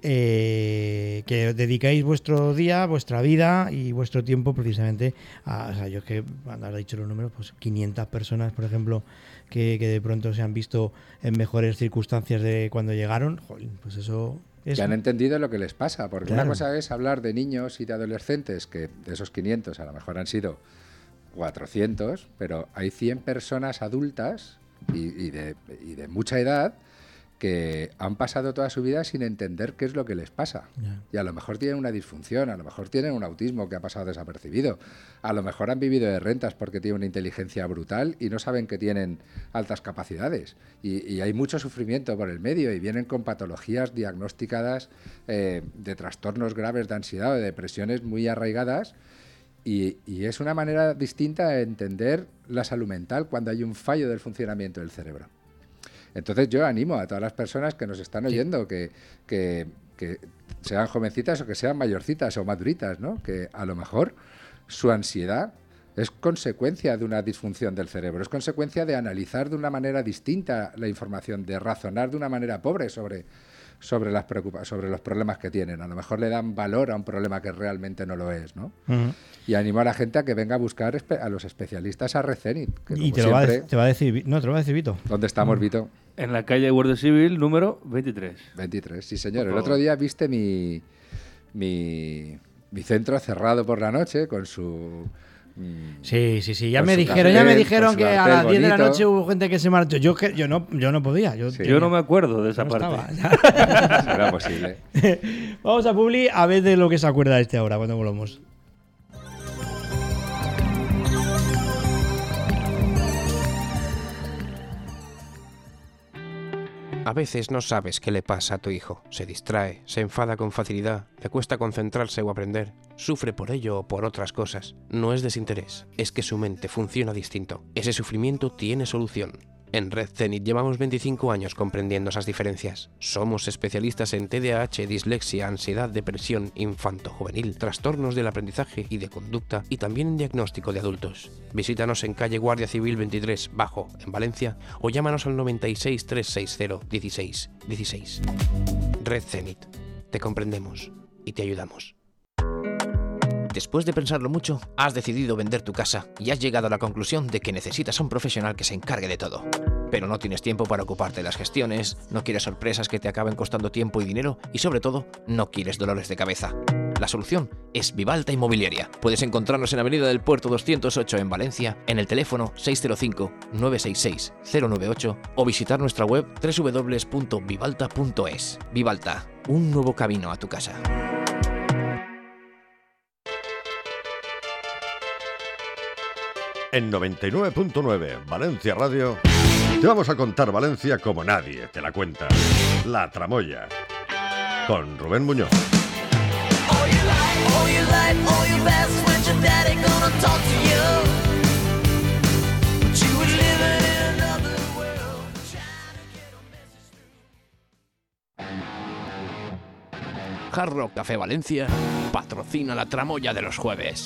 eh, que dedicáis vuestro día, vuestra vida y vuestro tiempo precisamente a, o sea, yo es que, cuando has dicho los números, pues quinientas personas, por ejemplo, que, que de pronto se han visto en mejores circunstancias de cuando llegaron, jolín, pues eso es... Que han entendido lo que les pasa, porque Claro. una cosa es hablar de niños y de adolescentes, que de esos quinientos a lo mejor han sido cuatrocientos, pero hay cien personas adultas y, y, de, y de mucha edad que han pasado toda su vida sin entender qué es lo que les pasa. Ya. Y a lo mejor tienen una disfunción, a lo mejor tienen un autismo que ha pasado desapercibido, a lo mejor han vivido de rentas porque tienen una inteligencia brutal y no saben que tienen altas capacidades. Y, y hay mucho sufrimiento por el medio y vienen con patologías diagnosticadas eh, de trastornos graves de ansiedad o de depresiones muy arraigadas. Y, y es una manera distinta de entender la salud mental cuando hay un fallo del funcionamiento del cerebro. Entonces yo animo a todas las personas que nos están oyendo, que, que, que sean jovencitas o que sean mayorcitas o maduritas, ¿no? Que a lo mejor su ansiedad es consecuencia de una disfunción del cerebro, es consecuencia de analizar de una manera distinta la información, de razonar de una manera pobre sobre, sobre, las preocupa- sobre los problemas que tienen. A lo mejor le dan valor a un problema que realmente no lo es, ¿no? Uh-huh. Y animo a la gente a que venga a buscar espe- a los especialistas a Red Zenit, que Y como te lo, va a, siempre, de- te va a decir, Vi- no, te lo va a decir Vito. ¿dónde estamos, Vito? En la calle Guardia Civil número veintitrés. veintitrés, sí señor. Por El favor. otro día viste mi, mi, mi centro cerrado por la noche con su... mm, Sí, sí, sí. Ya Con me su dijeron, ya me cartel, dijeron con su que a cartel las diez de la bonito. noche hubo gente que se marchó. Yo que yo no, yo no podía. Yo, Sí. Yo no me acuerdo de esa no parte. estaba. será posible. Vamos a Publi a ver de lo que se acuerda este ahora cuando volvamos. A veces no sabes qué le pasa a tu hijo. Se distrae, se enfada con facilidad, le cuesta concentrarse o aprender, sufre por ello o por otras cosas. No es desinterés, es que su mente funciona distinto. Ese sufrimiento tiene solución. En Red Zenit llevamos veinticinco años comprendiendo esas diferencias. Somos especialistas en T D A H, dislexia, ansiedad, depresión, infanto-juvenil, trastornos del aprendizaje y de conducta y también en diagnóstico de adultos. Visítanos en calle Guardia Civil veintitrés, Bajo, en Valencia, o llámanos al noventa y seis, trescientos sesenta, dieciséis dieciséis. Red Zenit. Te comprendemos y te ayudamos. Después de pensarlo mucho, has decidido vender tu casa y has llegado a la conclusión de que necesitas a un profesional que se encargue de todo. Pero no tienes tiempo para ocuparte de las gestiones, no quieres sorpresas que te acaben costando tiempo y dinero y sobre todo, no quieres dolores de cabeza. La solución es Vivalta Inmobiliaria. Puedes encontrarnos en Avenida del Puerto doscientos ocho en Valencia, en el teléfono seis cero cinco, nueve seis seis, cero nueve ocho o visitar nuestra web doble u doble u doble u punto vivalta punto es. Vivalta, un nuevo camino a tu casa. En noventa y nueve punto nueve Valencia Radio te vamos a contar Valencia como nadie te la cuenta. La Tramoya con Rubén Muñoz. Hard Rock Café Valencia patrocina la tramoya de los jueves.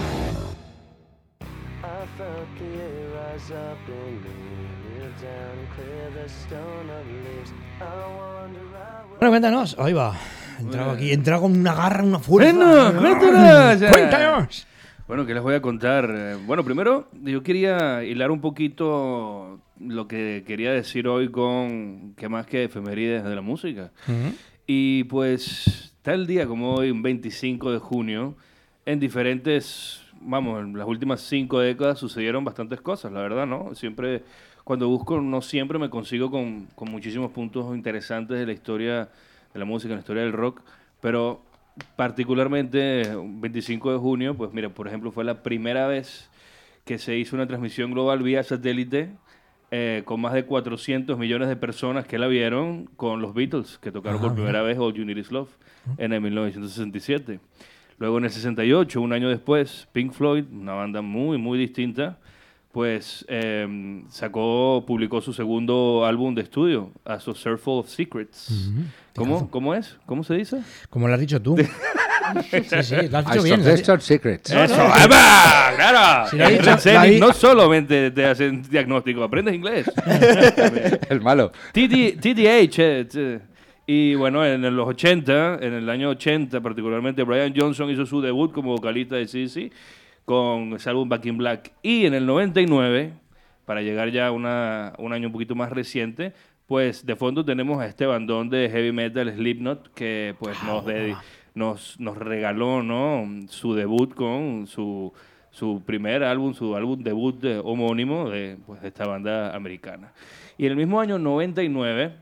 I felt the air rise up in me, kneel down and Bueno, cuéntanos. Ahí va. He entrado aquí, he entrado con una garra, una fuerza. Bueno, cuéntanos. Cuéntanos. Bueno, ¿qué les voy a contar? Eh, Bueno, primero, yo quería hilar un poquito lo que quería decir hoy con qué más que efemérides de la música. Ujú. Y pues, tal día como hoy, un veinticinco de junio, en diferentes, vamos, en las últimas cinco décadas sucedieron bastantes cosas, la verdad, ¿no? Siempre, cuando busco, no siempre me consigo con, con muchísimos puntos interesantes de la historia de la música, de la historia del rock, pero particularmente un veinticinco de junio, pues mira, por ejemplo, fue la primera vez que se hizo una transmisión global vía satélite eh, con más de cuatrocientos millones de personas que la vieron con los Beatles, que tocaron Ah, por primera vez All You Need Is Love en el mil novecientos sesenta y siete. Luego en el sesenta y ocho, un año después, Pink Floyd, una banda muy, muy distinta, pues eh, sacó, publicó su segundo álbum de estudio, As a Circle of Secrets. Ujú. ¿Cómo, ¿Cómo es? ¿Cómo se dice? Como lo has dicho tú. Sí, sí, lo has I dicho bien. lo has Suggest Secrets. ¡Eso! ¡Eva! ¡Claro! Si lo ha dicho En serio, David- no solamente te hacen diagnóstico, aprendes inglés. El malo. T D H. eh, t- Y bueno, en los ochenta, en el año ochenta particularmente, Brian Johnson hizo su debut como vocalista de C D C con ese álbum Back in Black. Y en el noventa y nueve, para llegar ya a una, un año un poquito más reciente, pues de fondo tenemos a este bandón de heavy metal Slipknot que pues nos, dedi- nos, nos regaló, ¿no?, su debut con su, su primer álbum, su álbum debut de- homónimo de, pues, de esta banda americana. Y en el mismo año noventa y nueve,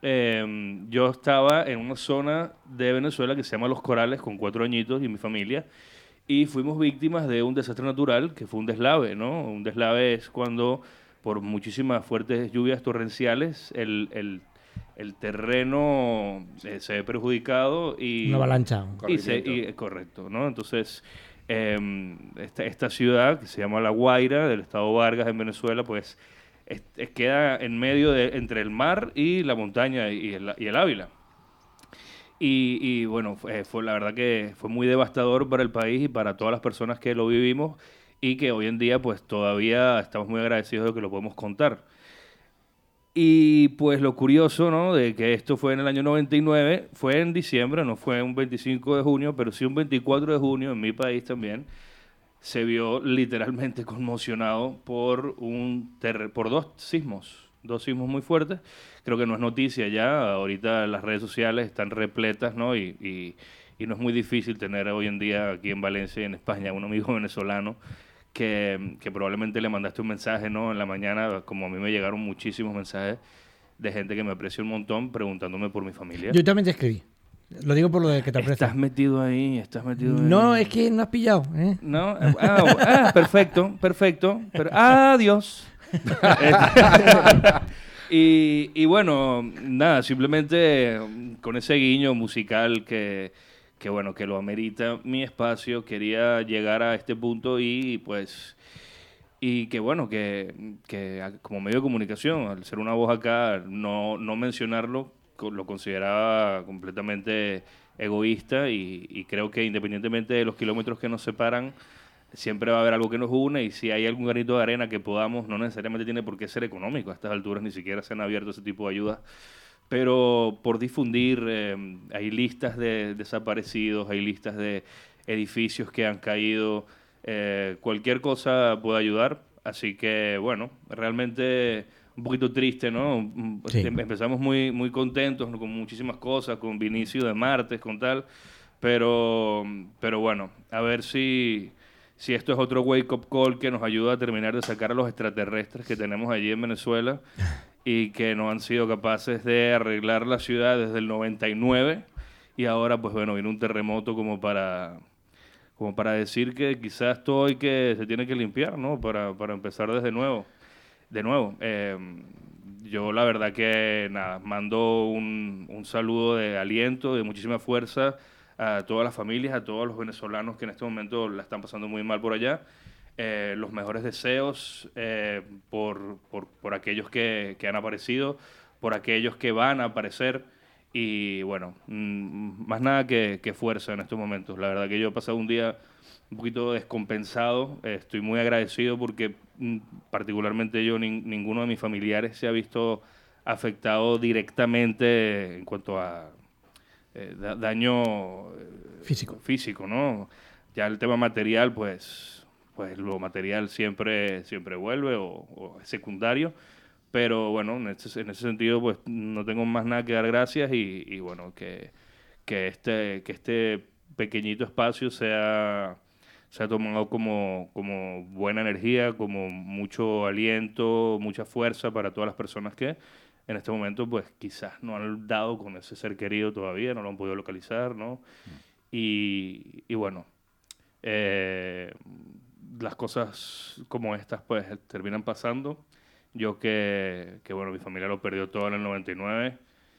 eh, yo estaba en una zona de Venezuela que se llama Los Corales con cuatro añitos y mi familia, y fuimos víctimas de un desastre natural que fue un deslave, ¿no? Un deslave es cuando por muchísimas fuertes lluvias torrenciales el, el, el terreno eh, se ve perjudicado y... Una avalancha. Y se, y, correcto, ¿no? Entonces, eh, esta, esta ciudad que se llama La Guaira, del estado Vargas en Venezuela, pues es- es- queda en medio de, entre el mar y la montaña y el, y el Ávila. Y, y, bueno, fue, fue la verdad que fue muy devastador para el país y para todas las personas que lo vivimos y que hoy en día pues todavía estamos muy agradecidos de que lo podemos contar. Y pues lo curioso, ¿no?, de que esto fue en el año noventa y nueve, fue en diciembre, no fue un veinticinco de junio, pero sí un veinticuatro de junio en mi país también, se vio literalmente conmocionado por, un terre- por dos sismos, dos sismos muy fuertes. Creo que no es noticia ya, ahorita las redes sociales están repletas, ¿no? Y, y, y no es muy difícil tener hoy en día aquí en Valencia y en España un amigo venezolano que, que probablemente le mandaste un mensaje, ¿no?, en la mañana, como a mí me llegaron muchísimos mensajes de gente que me aprecia un montón preguntándome por mi familia. Yo también te escribí. Lo digo por lo de que te aprecio. Estás metido ahí, estás metido ahí. No, es que no has pillado. ¿eh? No, ah, ah, perfecto, perfecto. Pero, adiós. y, y bueno, nada, simplemente con ese guiño musical que, que bueno, que lo amerita mi espacio, quería llegar a este punto y pues y que bueno, que, que a- como medio de comunicación, al ser una voz acá, no, no mencionarlo co- lo consideraba completamente egoísta y, y creo que independientemente de los kilómetros que nos separan, siempre va a haber algo que nos une y si hay algún granito de arena que podamos, no necesariamente tiene por qué ser económico, a estas alturas ni siquiera se han abierto ese tipo de ayudas, pero por difundir, eh, hay listas de desaparecidos, hay listas de edificios que han caído, eh, cualquier cosa puede ayudar, así que bueno, realmente un poquito triste, ¿no? Um, Sí. em- Empezamos muy, muy contentos, ¿no?, con muchísimas cosas, con Vinicio de martes, con tal, pero, pero bueno, a ver si, si esto es otro wake-up call que nos ayuda a terminar de sacar a los extraterrestres que tenemos allí en Venezuela y que no han sido capaces de arreglar la ciudad desde el noventa y nueve y ahora pues bueno, viene un terremoto como para, como para decir que quizás todo hay que, se tiene que limpiar, ¿no? Para, para empezar desde nuevo. De nuevo, eh, yo la verdad que nada, mando un, un saludo de aliento, de muchísima fuerza a todas las familias, a todos los venezolanos que en este momento la están pasando muy mal por allá. Eh, los mejores deseos eh, por, por, por aquellos que, que han aparecido, por aquellos que van a aparecer Y bueno, mm, más nada que, que fuerza en estos momentos. La verdad que yo he pasado un día un poquito descompensado. Eh, estoy muy agradecido porque mm, particularmente yo, nin- ninguno de mis familiares se ha visto afectado directamente en cuanto a eh, da- daño eh, Físico. físico, ¿no? Ya el tema material, pues, pues lo material siempre, siempre vuelve o, o es secundario. Pero bueno, en ese, en ese sentido, pues no tengo más nada que dar gracias y, y bueno, que, que, este, que este pequeñito espacio sea, sea tomado como, como buena energía, como mucho aliento, mucha fuerza para todas las personas que en este momento, pues quizás no han dado con ese ser querido todavía, no lo han podido localizar, ¿no? Y, y bueno, eh, las cosas como estas, pues terminan pasando. Yo que, que, bueno, mi familia lo perdió todo en el noventa y nueve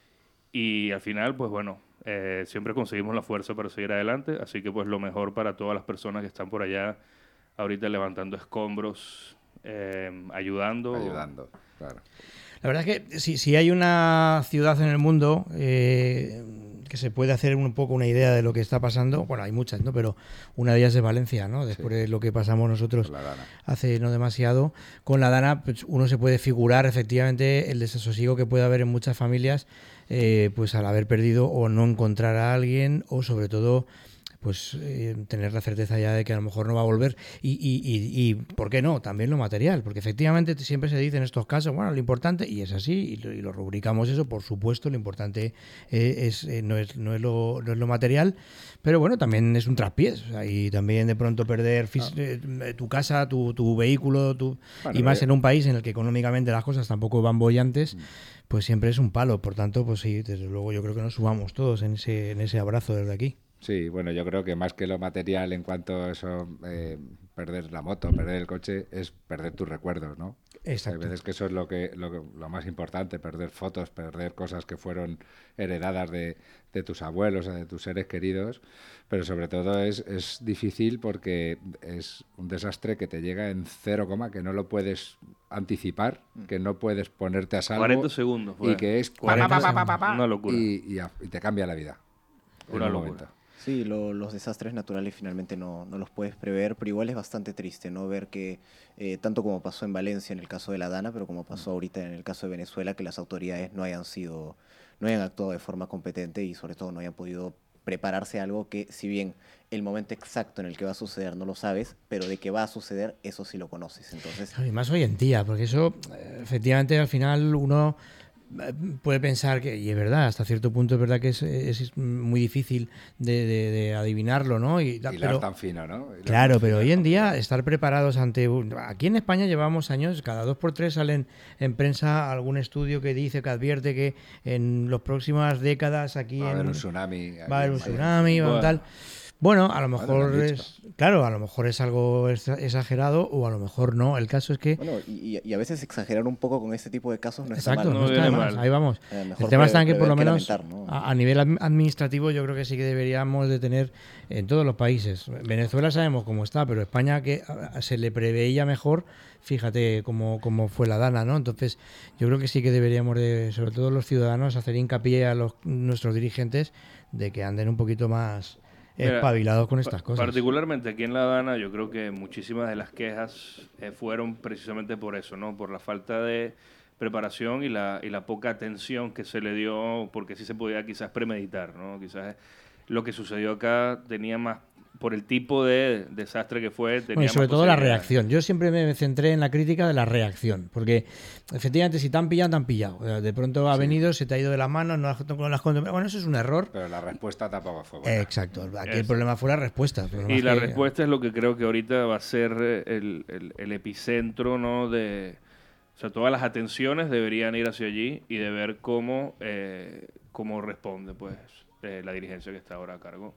y al final, pues bueno, eh, siempre conseguimos la fuerza para seguir adelante, así que pues lo mejor para todas las personas que están por allá ahorita levantando escombros, eh, ayudando. Ayudando, claro. La verdad es que si, si hay una ciudad en el mundo eh, que se puede hacer un poco una idea de lo que está pasando, bueno, hay muchas, ¿no? Pero una de ellas es Valencia, ¿no? Después Sí. de lo que pasamos nosotros Con la Dana. hace no demasiado. Con la Dana, pues, uno se puede figurar efectivamente el desasosiego que puede haber en muchas familias, eh, pues al haber perdido o no encontrar a alguien, o sobre todo pues eh, tener la certeza ya de que a lo mejor no va a volver y, y, y, y ¿por qué no? También lo material, porque efectivamente siempre se dice en estos casos, bueno, lo importante, y es así, y lo, y lo rubricamos eso, por supuesto, lo importante eh, es, eh, no, es, no, es lo, no es lo material, pero bueno, también es un traspiés, o sea, y también de pronto perder fis- eh, tu casa, tu, tu vehículo, tu, Bueno, y más eh. en un país en el que económicamente las cosas tampoco van bollantes, pues siempre es un palo, por tanto, pues sí, desde luego yo creo que nos sumamos todos en ese, en ese abrazo desde aquí. Sí, bueno, yo creo que más que lo material en cuanto a eso, eh, perder la moto, perder el coche, es perder tus recuerdos, ¿no? Exacto. Hay veces que eso es lo que, lo, que- lo más importante, perder fotos, perder cosas que fueron heredadas de, de tus abuelos, de tus seres queridos, pero sobre todo es, es difícil porque es un desastre que te llega en cero coma, que no lo puedes anticipar, que no puedes ponerte a salvo. cuarenta segundos. Fue. Y que es cuarenta pa, pa, pa, pa, pa, Una locura. Y, y a- y te cambia la vida. en Una un locura. momento. Sí, lo- los desastres naturales finalmente no, no los puedes prever, pero igual es bastante triste, ¿no? Ver que, eh, tanto como pasó en Valencia en el caso de la Dana, pero como pasó ahorita en el caso de Venezuela, que las autoridades no hayan sido, no hayan actuado de forma competente y sobre todo no hayan podido prepararse a algo que, si bien el momento exacto en el que va a suceder no lo sabes, pero de que va a suceder, eso sí lo conoces. Entonces, Claro, y más hoy en día, porque eso, eh, efectivamente, al final uno eh, puede pensar que, y es verdad, hasta cierto punto es verdad que es, es muy difícil de, de- de adivinarlo, ¿no? Y, Hilar pero, tan fino, ¿no? Hilar claro, tan pero fino, hoy en tan día fino. estar preparados ante... un- Aquí en España llevamos años, cada dos por tres salen en prensa algún estudio que dice, que advierte que en las próximas décadas aquí Va a haber en- un tsunami. va a haber un aquí en tsunami, va a Bueno. tal... Bueno, a lo Bueno, mejor lo han dicho. es... Claro, a lo mejor es algo exa- exagerado o a lo mejor no. El caso es que... bueno, y, y- y a veces exagerar un poco con este tipo de casos no está Exacto, mal. no, No está de viene más, mal. ahí vamos. Eh, mejor El tema pre- está en que por lo prever que menos lamentar, ¿no? a, a nivel admi- administrativo yo creo que sí que deberíamos de tener en todos los países. Venezuela sabemos cómo está, pero España que a- se le preveía mejor, fíjate cómo, cómo fue la Dana, ¿no? Entonces yo creo que sí que deberíamos de, sobre todo los ciudadanos, hacer hincapié a los nuestros dirigentes de que anden un poquito más Mira, espabilados con estas Pa- cosas. Particularmente aquí en La Dana, yo creo que muchísimas de las quejas eh, fueron precisamente por eso, ¿no? Por la falta de preparación y la, y la poca atención que se le dio, porque sí se podía quizás premeditar, ¿no? Quizás lo que sucedió acá tenía más, por el tipo de desastre que fue, tenía Bueno, y sobre más todo la posibilidades. reacción. Yo siempre me centré en la crítica de la reacción, porque efectivamente si te han pillado, te han pillado. O sea, de pronto ha venido, se te ha ido de las manos, no has, no las contem- Bueno, eso es un error. Pero la respuesta tampoco fue buena. Eh, Exacto. Aquí el Eso. problema fue la respuesta. el problema Y es la que- respuesta es lo que creo que ahorita va a ser eh, el, el- el epicentro, ¿no? De, o sea, todas las atenciones deberían ir hacia allí y de ver cómo, eh, cómo responde, pues, eh, la dirigencia que está ahora a cargo.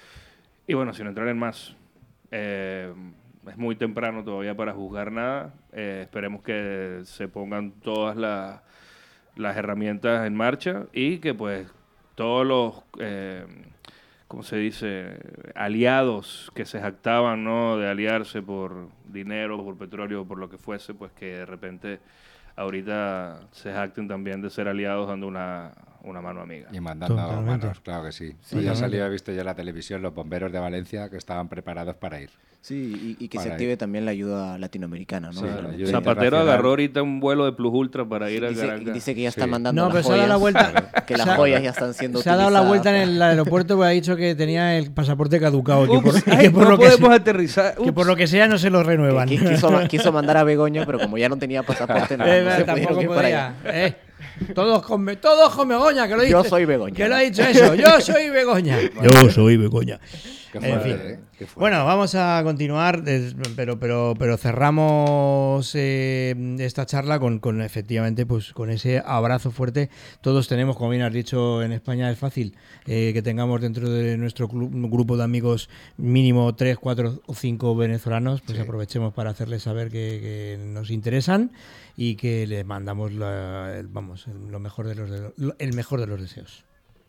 Y bueno, sin entrar en más, eh, es muy temprano todavía para juzgar nada. Eh, esperemos que se pongan todas las, las herramientas en marcha y que, pues, todos los... Eh, ¿cómo se dice? Aliados que se jactaban, ¿no? De aliarse por dinero, por petróleo, por lo que fuese, pues que de repente ahorita se jacten también de ser aliados dando una, una mano amiga. Y mandando Totalmente. manos, claro que sí. Sí, Hoy ha totalmente. salido, he visto yo en la televisión, los bomberos de Valencia que estaban preparados para ir. Sí, y, y que se Para active ir. también la ayuda latinoamericana, ¿no? Sí, De- la ayuda Zapatero internacional. agarró ahorita un vuelo de Plus Ultra para ir a dice, Caracas. dice que ya está Sí. mandando No, las pero se ha dado la joyas, vuelta. que se las ha- joyas ya están siendo Se ha dado la utilizadas vuelta en para- el aeropuerto porque ha dicho que tenía el pasaporte caducado y que por, Ups, y ay, que por no lo que, podemos se- aterrizar. que Ups. por lo que sea no se lo renuevan. Que quiso, quiso mandar a Begoña, pero como ya no tenía pasaporte, no, Eh, no se tampoco pudieron ir para podía. allá. Eh, todos con Be- todos con Begoña, que lo Yo dice- soy Begoña. Que lo ha dicho eso. Yo soy Begoña. Yo soy Begoña. Qué En fuerte, fin. ¿eh? Qué fuerte. Bueno, vamos a continuar, des- pero pero pero cerramos eh, esta charla con, con efectivamente pues con ese abrazo fuerte. Todos tenemos, como bien has dicho, en España es fácil eh, que tengamos dentro de nuestro club, grupo de amigos mínimo tres, cuatro o cinco venezolanos, pues Sí. aprovechemos para hacerles saber que, que nos interesan y que les mandamos la- el, vamos el, lo mejor de los de- el mejor de los deseos.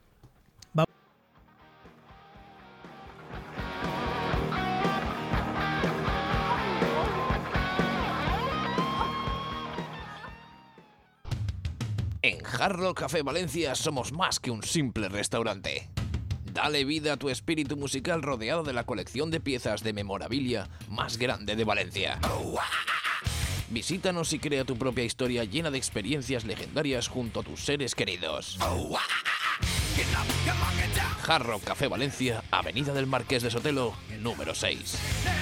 En Hard Rock Café Valencia somos más que un simple restaurante. Dale vida a tu espíritu musical rodeado de la colección de piezas de memorabilia más grande de Valencia. Visítanos y crea tu propia historia llena de experiencias legendarias junto a tus seres queridos. Hard Rock Café Valencia, Avenida del Marqués de Sotelo, número seis.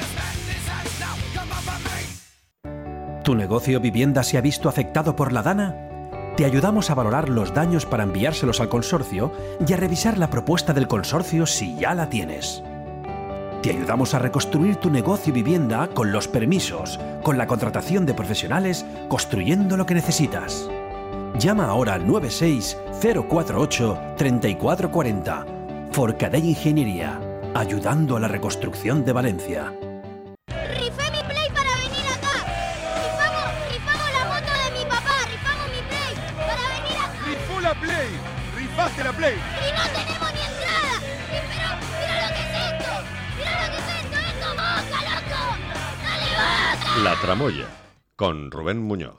¿Tu negocio vivienda se ha visto afectado por la Dana? Te ayudamos a valorar los daños para enviárselos al consorcio y a revisar la propuesta del consorcio si ya la tienes. Te ayudamos a reconstruir tu negocio vivienda con los permisos, con la contratación de profesionales, construyendo lo que necesitas. Llama ahora al nueve seis cero cuatro ocho tres cuatro cuatro cero. Forcadell Ingeniería, ayudando a la reconstrucción de Valencia. Rifé mi Play para venir acá. Rifamos, rifamos la moto de mi papá. Rifamos mi Play para venir acá. ¡Rifó la Play! ¡Rifaste la Play! Y no tenemos ni entrada. Y pero, mira lo que es esto. Mira lo que es esto. Esto Boca, loco. Dale Boca. La Tramoya, con Rubén Muñoz.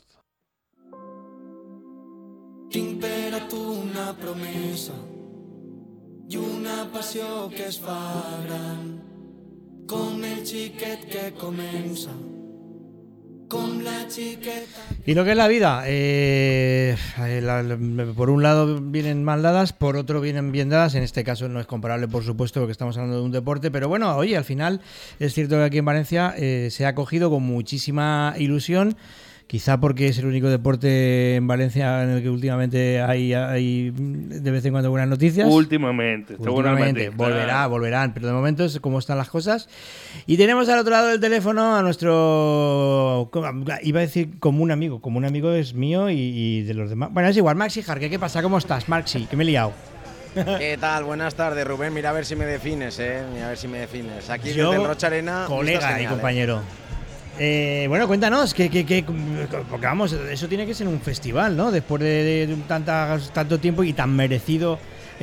Impera tu una promesa i una passió que es fa gran, com el xiquet que comença, com la xiqueta. Y lo que es la vida, eh, eh, la- la- por un lado vienen mal dadas, por otro vienen bien dadas. En este caso no es comparable, por supuesto, porque estamos hablando de un deporte, pero bueno, oye, al final es cierto que aquí en Valencia eh, se ha acogido con muchísima ilusión. Quizá porque es el único deporte en Valencia en el que últimamente hay, hay de vez en cuando buenas noticias. Últimamente. Está bueno el Últimamente, matiz, volverá, claro. volverán, pero de momento es como están las cosas. Y tenemos al otro lado del teléfono a nuestro, iba a decir como un amigo, como un amigo es mío y, y de los demás. Bueno, es igual, Maxi Jarque, ¿qué pasa? ¿Cómo estás, Maxi? Que me he liado. ¿Qué tal? Buenas tardes, Rubén. Mira a ver si me defines, ¿eh? Mira a ver si me defines. Aquí Yo, desde el Rocha Arena. colega vistas y genial, ¿eh? compañero. Eh, bueno, cuéntanos, que, que, que- porque vamos, eso tiene que ser un festival, ¿no? Después de, de tanta, tanto tiempo y tan merecido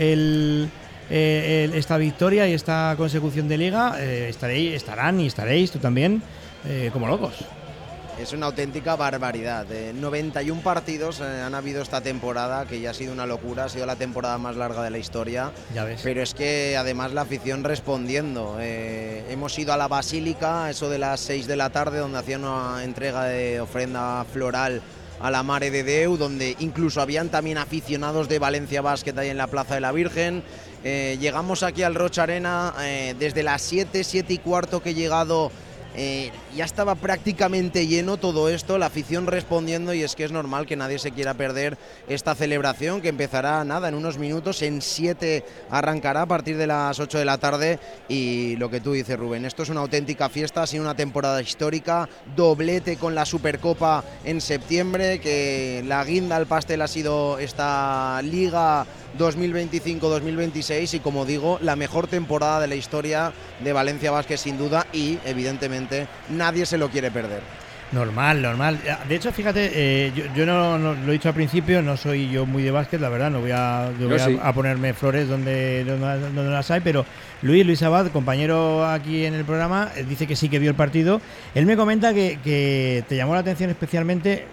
el, eh, el- esta victoria y esta consecución de liga, eh, estaréis, estarán y estaréis, tú también, eh, como locos. Es una auténtica barbaridad. Eh, noventa y uno partidos eh, han habido esta temporada, que ya ha sido una locura, ha sido la temporada más larga de la historia. Ya ves. Pero es que además la afición respondiendo. Eh, hemos ido a la Basílica, eso de las seis de la tarde, donde hacían una entrega de ofrenda floral a la Mare de Déu, donde incluso habían también aficionados de Valencia Basket ahí en la Plaza de la Virgen. Eh, llegamos aquí al Rocha Arena eh, desde las siete, siete y cuarto que he llegado. Eh, ya estaba prácticamente lleno todo esto, la afición respondiendo, y es que es normal que nadie se quiera perder esta celebración que empezará nada en unos minutos, en siete arrancará a partir de las ocho de la tarde. Y lo que tú dices, Rubén, esto es una auténtica fiesta, ha sido una temporada histórica, doblete con la Supercopa en septiembre, que la guinda al pastel ha sido esta Liga dos mil veinticinco dos mil veintiséis, y como digo, la mejor temporada de la historia de Valencia Basket sin duda, y evidentemente nadie se lo quiere perder. Normal, normal. De hecho, fíjate, eh, yo, yo no, no lo he dicho al principio, no soy yo muy de básquet, la verdad, no voy a, yo voy Yo sí. a, a ponerme flores donde, donde, donde las hay, pero Luis, Luis Abad, compañero aquí en el programa, eh, dice que sí que vio el partido. Él me comenta que, que te llamó la atención especialmente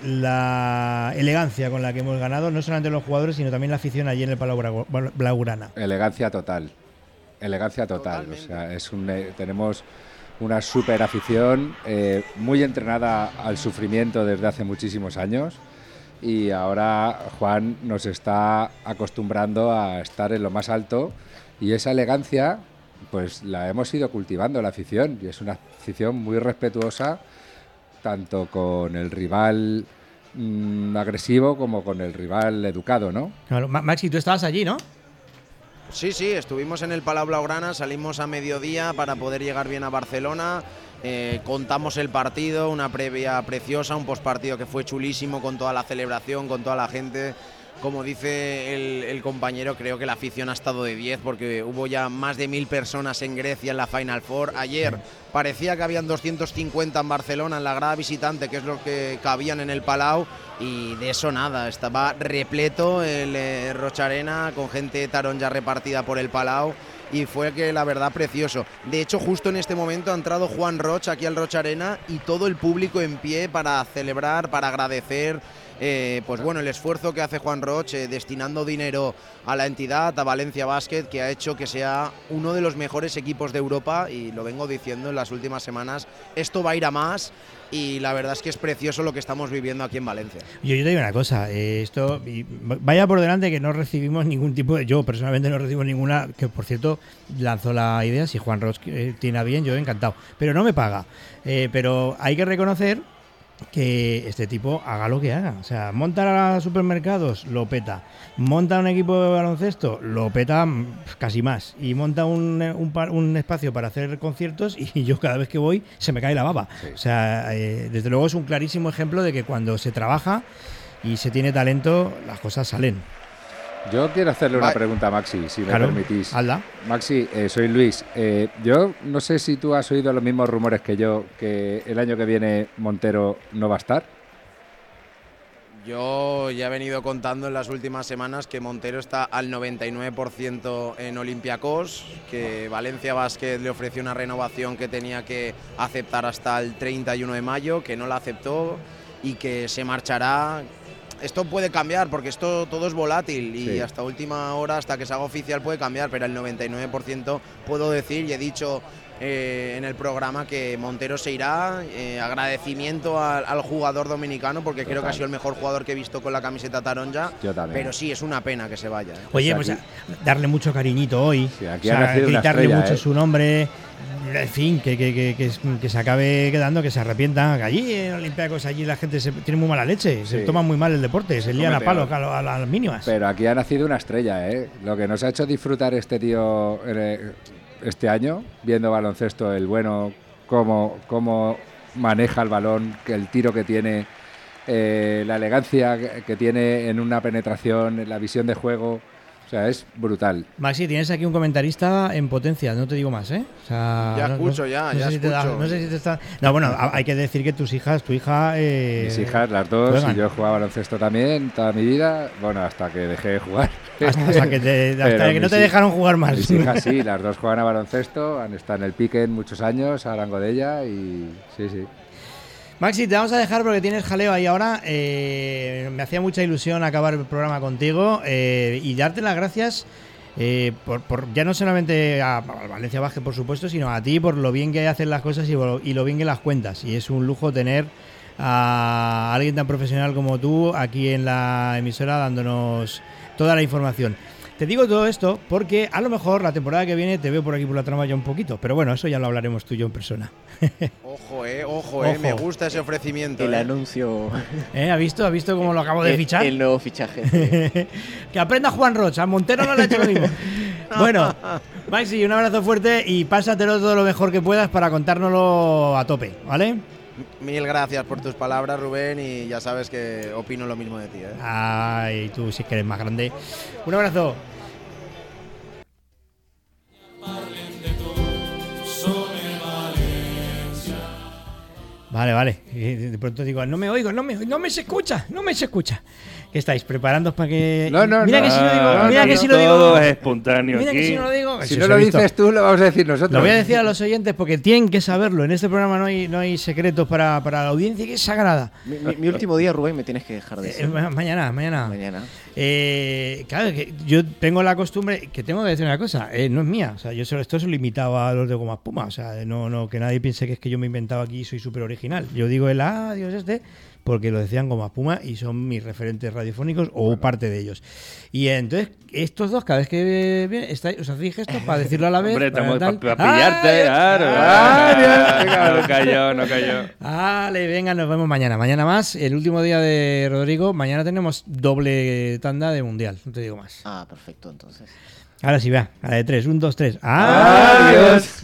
la elegancia con la que hemos ganado, no solamente los jugadores, sino también la afición allí en el Palau Blaugrana. Elegancia total, elegancia total. Totalmente. O sea, es un, eh, tenemos una super afición, eh, muy entrenada al sufrimiento desde hace muchísimos años, y ahora Juan nos está acostumbrando a estar en lo más alto, y esa elegancia pues la hemos ido cultivando la afición, y es una afición muy respetuosa tanto con el rival mmm, agresivo como con el rival educado, ¿no? Claro, Maxi, tú estabas allí, ¿no? Sí, sí, estuvimos en el Palau Blaugrana, salimos a mediodía para poder llegar bien a Barcelona, eh, contamos el partido, una previa preciosa, un postpartido que fue chulísimo con toda la celebración, con toda la gente. Como dice el, el compañero, creo que la afición ha estado de diez porque hubo ya más de mil personas en Grecia en la Final Four. Ayer parecía que habían doscientos cincuenta en Barcelona en la grada visitante, que es lo que cabían en el Palau, y de eso nada, estaba repleto el eh, Rocha Arena con gente taronja repartida por el Palau, y fue que la verdad precioso. De hecho, justo en este momento ha entrado Juan Roch aquí al Rocha Arena y todo el público en pie para celebrar, para agradecer Eh, pues bueno, el esfuerzo que hace Juan Roch eh, destinando dinero a la entidad, a Valencia Basket, que ha hecho que sea uno de los mejores equipos de Europa, y lo vengo diciendo en las últimas semanas, esto va a ir a más, y la verdad es que es precioso lo que estamos viviendo aquí en Valencia. Yo, yo te digo una cosa, eh, esto y vaya por delante que no recibimos ningún tipo de, yo personalmente no recibo ninguna, que por cierto lanzó la idea, si Juan Roch eh, tiene a bien, yo encantado, pero no me paga, eh, pero hay que reconocer que este tipo haga lo que haga, o sea, monta a supermercados, lo peta, monta un equipo de baloncesto, lo peta casi más, y monta un, un, un espacio para hacer conciertos, y yo cada vez que voy se me cae la baba. Sí. O sea, eh, desde luego es un clarísimo ejemplo de que cuando se trabaja y se tiene talento, las cosas salen. Yo quiero hacerle una pregunta a Maxi, si claro, me permitís. Alda. Maxi, eh, soy Luis. Eh, yo no sé si tú has oído los mismos rumores que yo, que el año que viene Montero no va a estar. Yo ya he venido contando en las últimas semanas que Montero está al noventa y nueve por ciento en Olympiacos, que Valencia Basket le ofreció una renovación que tenía que aceptar hasta el treinta y uno de mayo, que no la aceptó y que se marchará. Esto puede cambiar porque esto todo es volátil y sí, hasta última hora, hasta que se haga oficial puede cambiar, pero el noventa y nueve por ciento puedo decir, y he dicho eh, en el programa que Montero se irá. Eh, agradecimiento al, al jugador dominicano porque Total. creo que ha sido el mejor jugador que he visto con la camiseta taronja. Yo también. Pero sí, es una pena que se vaya. ¿eh? Oye, pues, pues aquí, darle mucho cariñito hoy, sí, aquí o sea, gritarle estrella, mucho ¿eh? su nombre. En fin, que, que, que, que, que se acabe quedando, que se arrepientan. Que allí en Olympiacos, allí la gente se tiene muy mala leche, sí. se toma muy mal el deporte, se lían a palo a, a las mínimas. Pero aquí ha nacido una estrella, ¿eh? Lo que nos ha hecho disfrutar este tío este año, viendo baloncesto, el bueno, cómo, cómo maneja el balón, que el tiro que tiene, eh, la elegancia que, que tiene en una penetración, la visión de juego. O sea, es brutal. Maxi, tienes aquí un comentarista en potencia, no te digo más, ¿eh? O sea, ya no, escucho, no, ya, no ya sé escucho. Si te da, no sé si te está... No, bueno, hay que decir que tus hijas, tu hija... Eh, Mis hijas, las dos, juegan. Y yo he jugado baloncesto también toda mi vida, bueno, hasta que dejé de jugar. Hasta, hasta que, te, hasta que no te dejaron jugar más. Mis hijas sí, las dos juegan a baloncesto, han estado en el Piquen muchos años, ahora en Godella y sí, sí. Maxi, te vamos a dejar porque tienes jaleo ahí ahora. Eh, me hacía mucha ilusión acabar el programa contigo eh, y darte las gracias eh, por, por ya no solamente a, a Valencia Basket, por supuesto, sino a ti por lo bien que hacen las cosas y, y lo bien que las cuentas. Y es un lujo tener a alguien tan profesional como tú aquí en la emisora dándonos toda la información. Te digo todo esto porque a lo mejor la temporada que viene te veo por aquí por la trama ya un poquito, pero bueno, eso ya lo hablaremos tú y yo en persona. Ojo, eh, ojo, eh, me gusta ese ofrecimiento. El eh. anuncio. ¿Eh? ¿Ha visto? ¿Ha visto cómo lo acabo de el, fichar? El nuevo fichaje. Sí. Que aprenda Juan Roch, a Montero no le ha hecho lo mismo. Bueno, Maxi, un abrazo fuerte y pásatelo todo lo mejor que puedas para contárnoslo a tope, ¿vale? Mil gracias por tus palabras, Rubén, y ya sabes que opino lo mismo de ti, ¿eh? Ay, tú sí que eres más grande. Un abrazo. Vale, vale. Y de pronto digo, no me oigo, no me, no me se escucha, no me se escucha. ¿Qué estáis? ¿Preparándoos para que...? No, no, mira no. que si lo digo, Ah, mira no, que no, si lo digo... todo es espontáneo Mira aquí. que si no lo digo... Si Si no os lo he visto. dices tú, lo vamos a decir nosotros. Lo voy a decir a los oyentes porque tienen que saberlo. En este programa no hay, no hay secretos para, para la audiencia, que es sagrada. Mi, mi- mi último día, Rubén, me tienes que dejar de Eh, decir. ma- mañana, mañana. Mañana. Eh, claro, que yo tengo la costumbre, que tengo que decir una cosa, eh, no es mía. O sea, yo solo, esto se lo limitaba a los de Goma Espuma. O sea, no, no, que nadie piense que es que yo me he inventado aquí y soy súper original. Yo digo el ah, Dios este, porque lo decían Goma Espuma y son mis referentes radiofónicos o parte de ellos. Y entonces, estos dos, cada vez que vienen, estáis- os hacéis gestos para decirlo a la vez. Hombre, para estamos tal. para pillarte, ¡Ah, claro. ah, Ah, no cayó, no cayó. Vale, venga, nos vemos mañana. Mañana más, el último día de Rodrigo. Mañana tenemos doble tanda de mundial, no te digo más. Ah, perfecto, entonces. Ahora sí, vea, a la de tres, un, dos, tres. Adiós.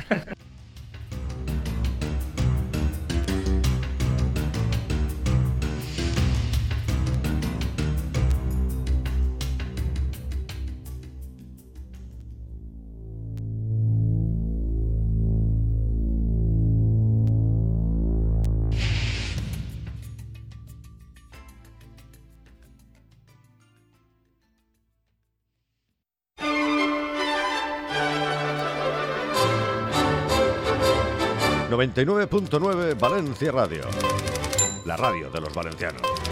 noventa y nueve punto nueve Valencia Radio. La radio de los valencianos.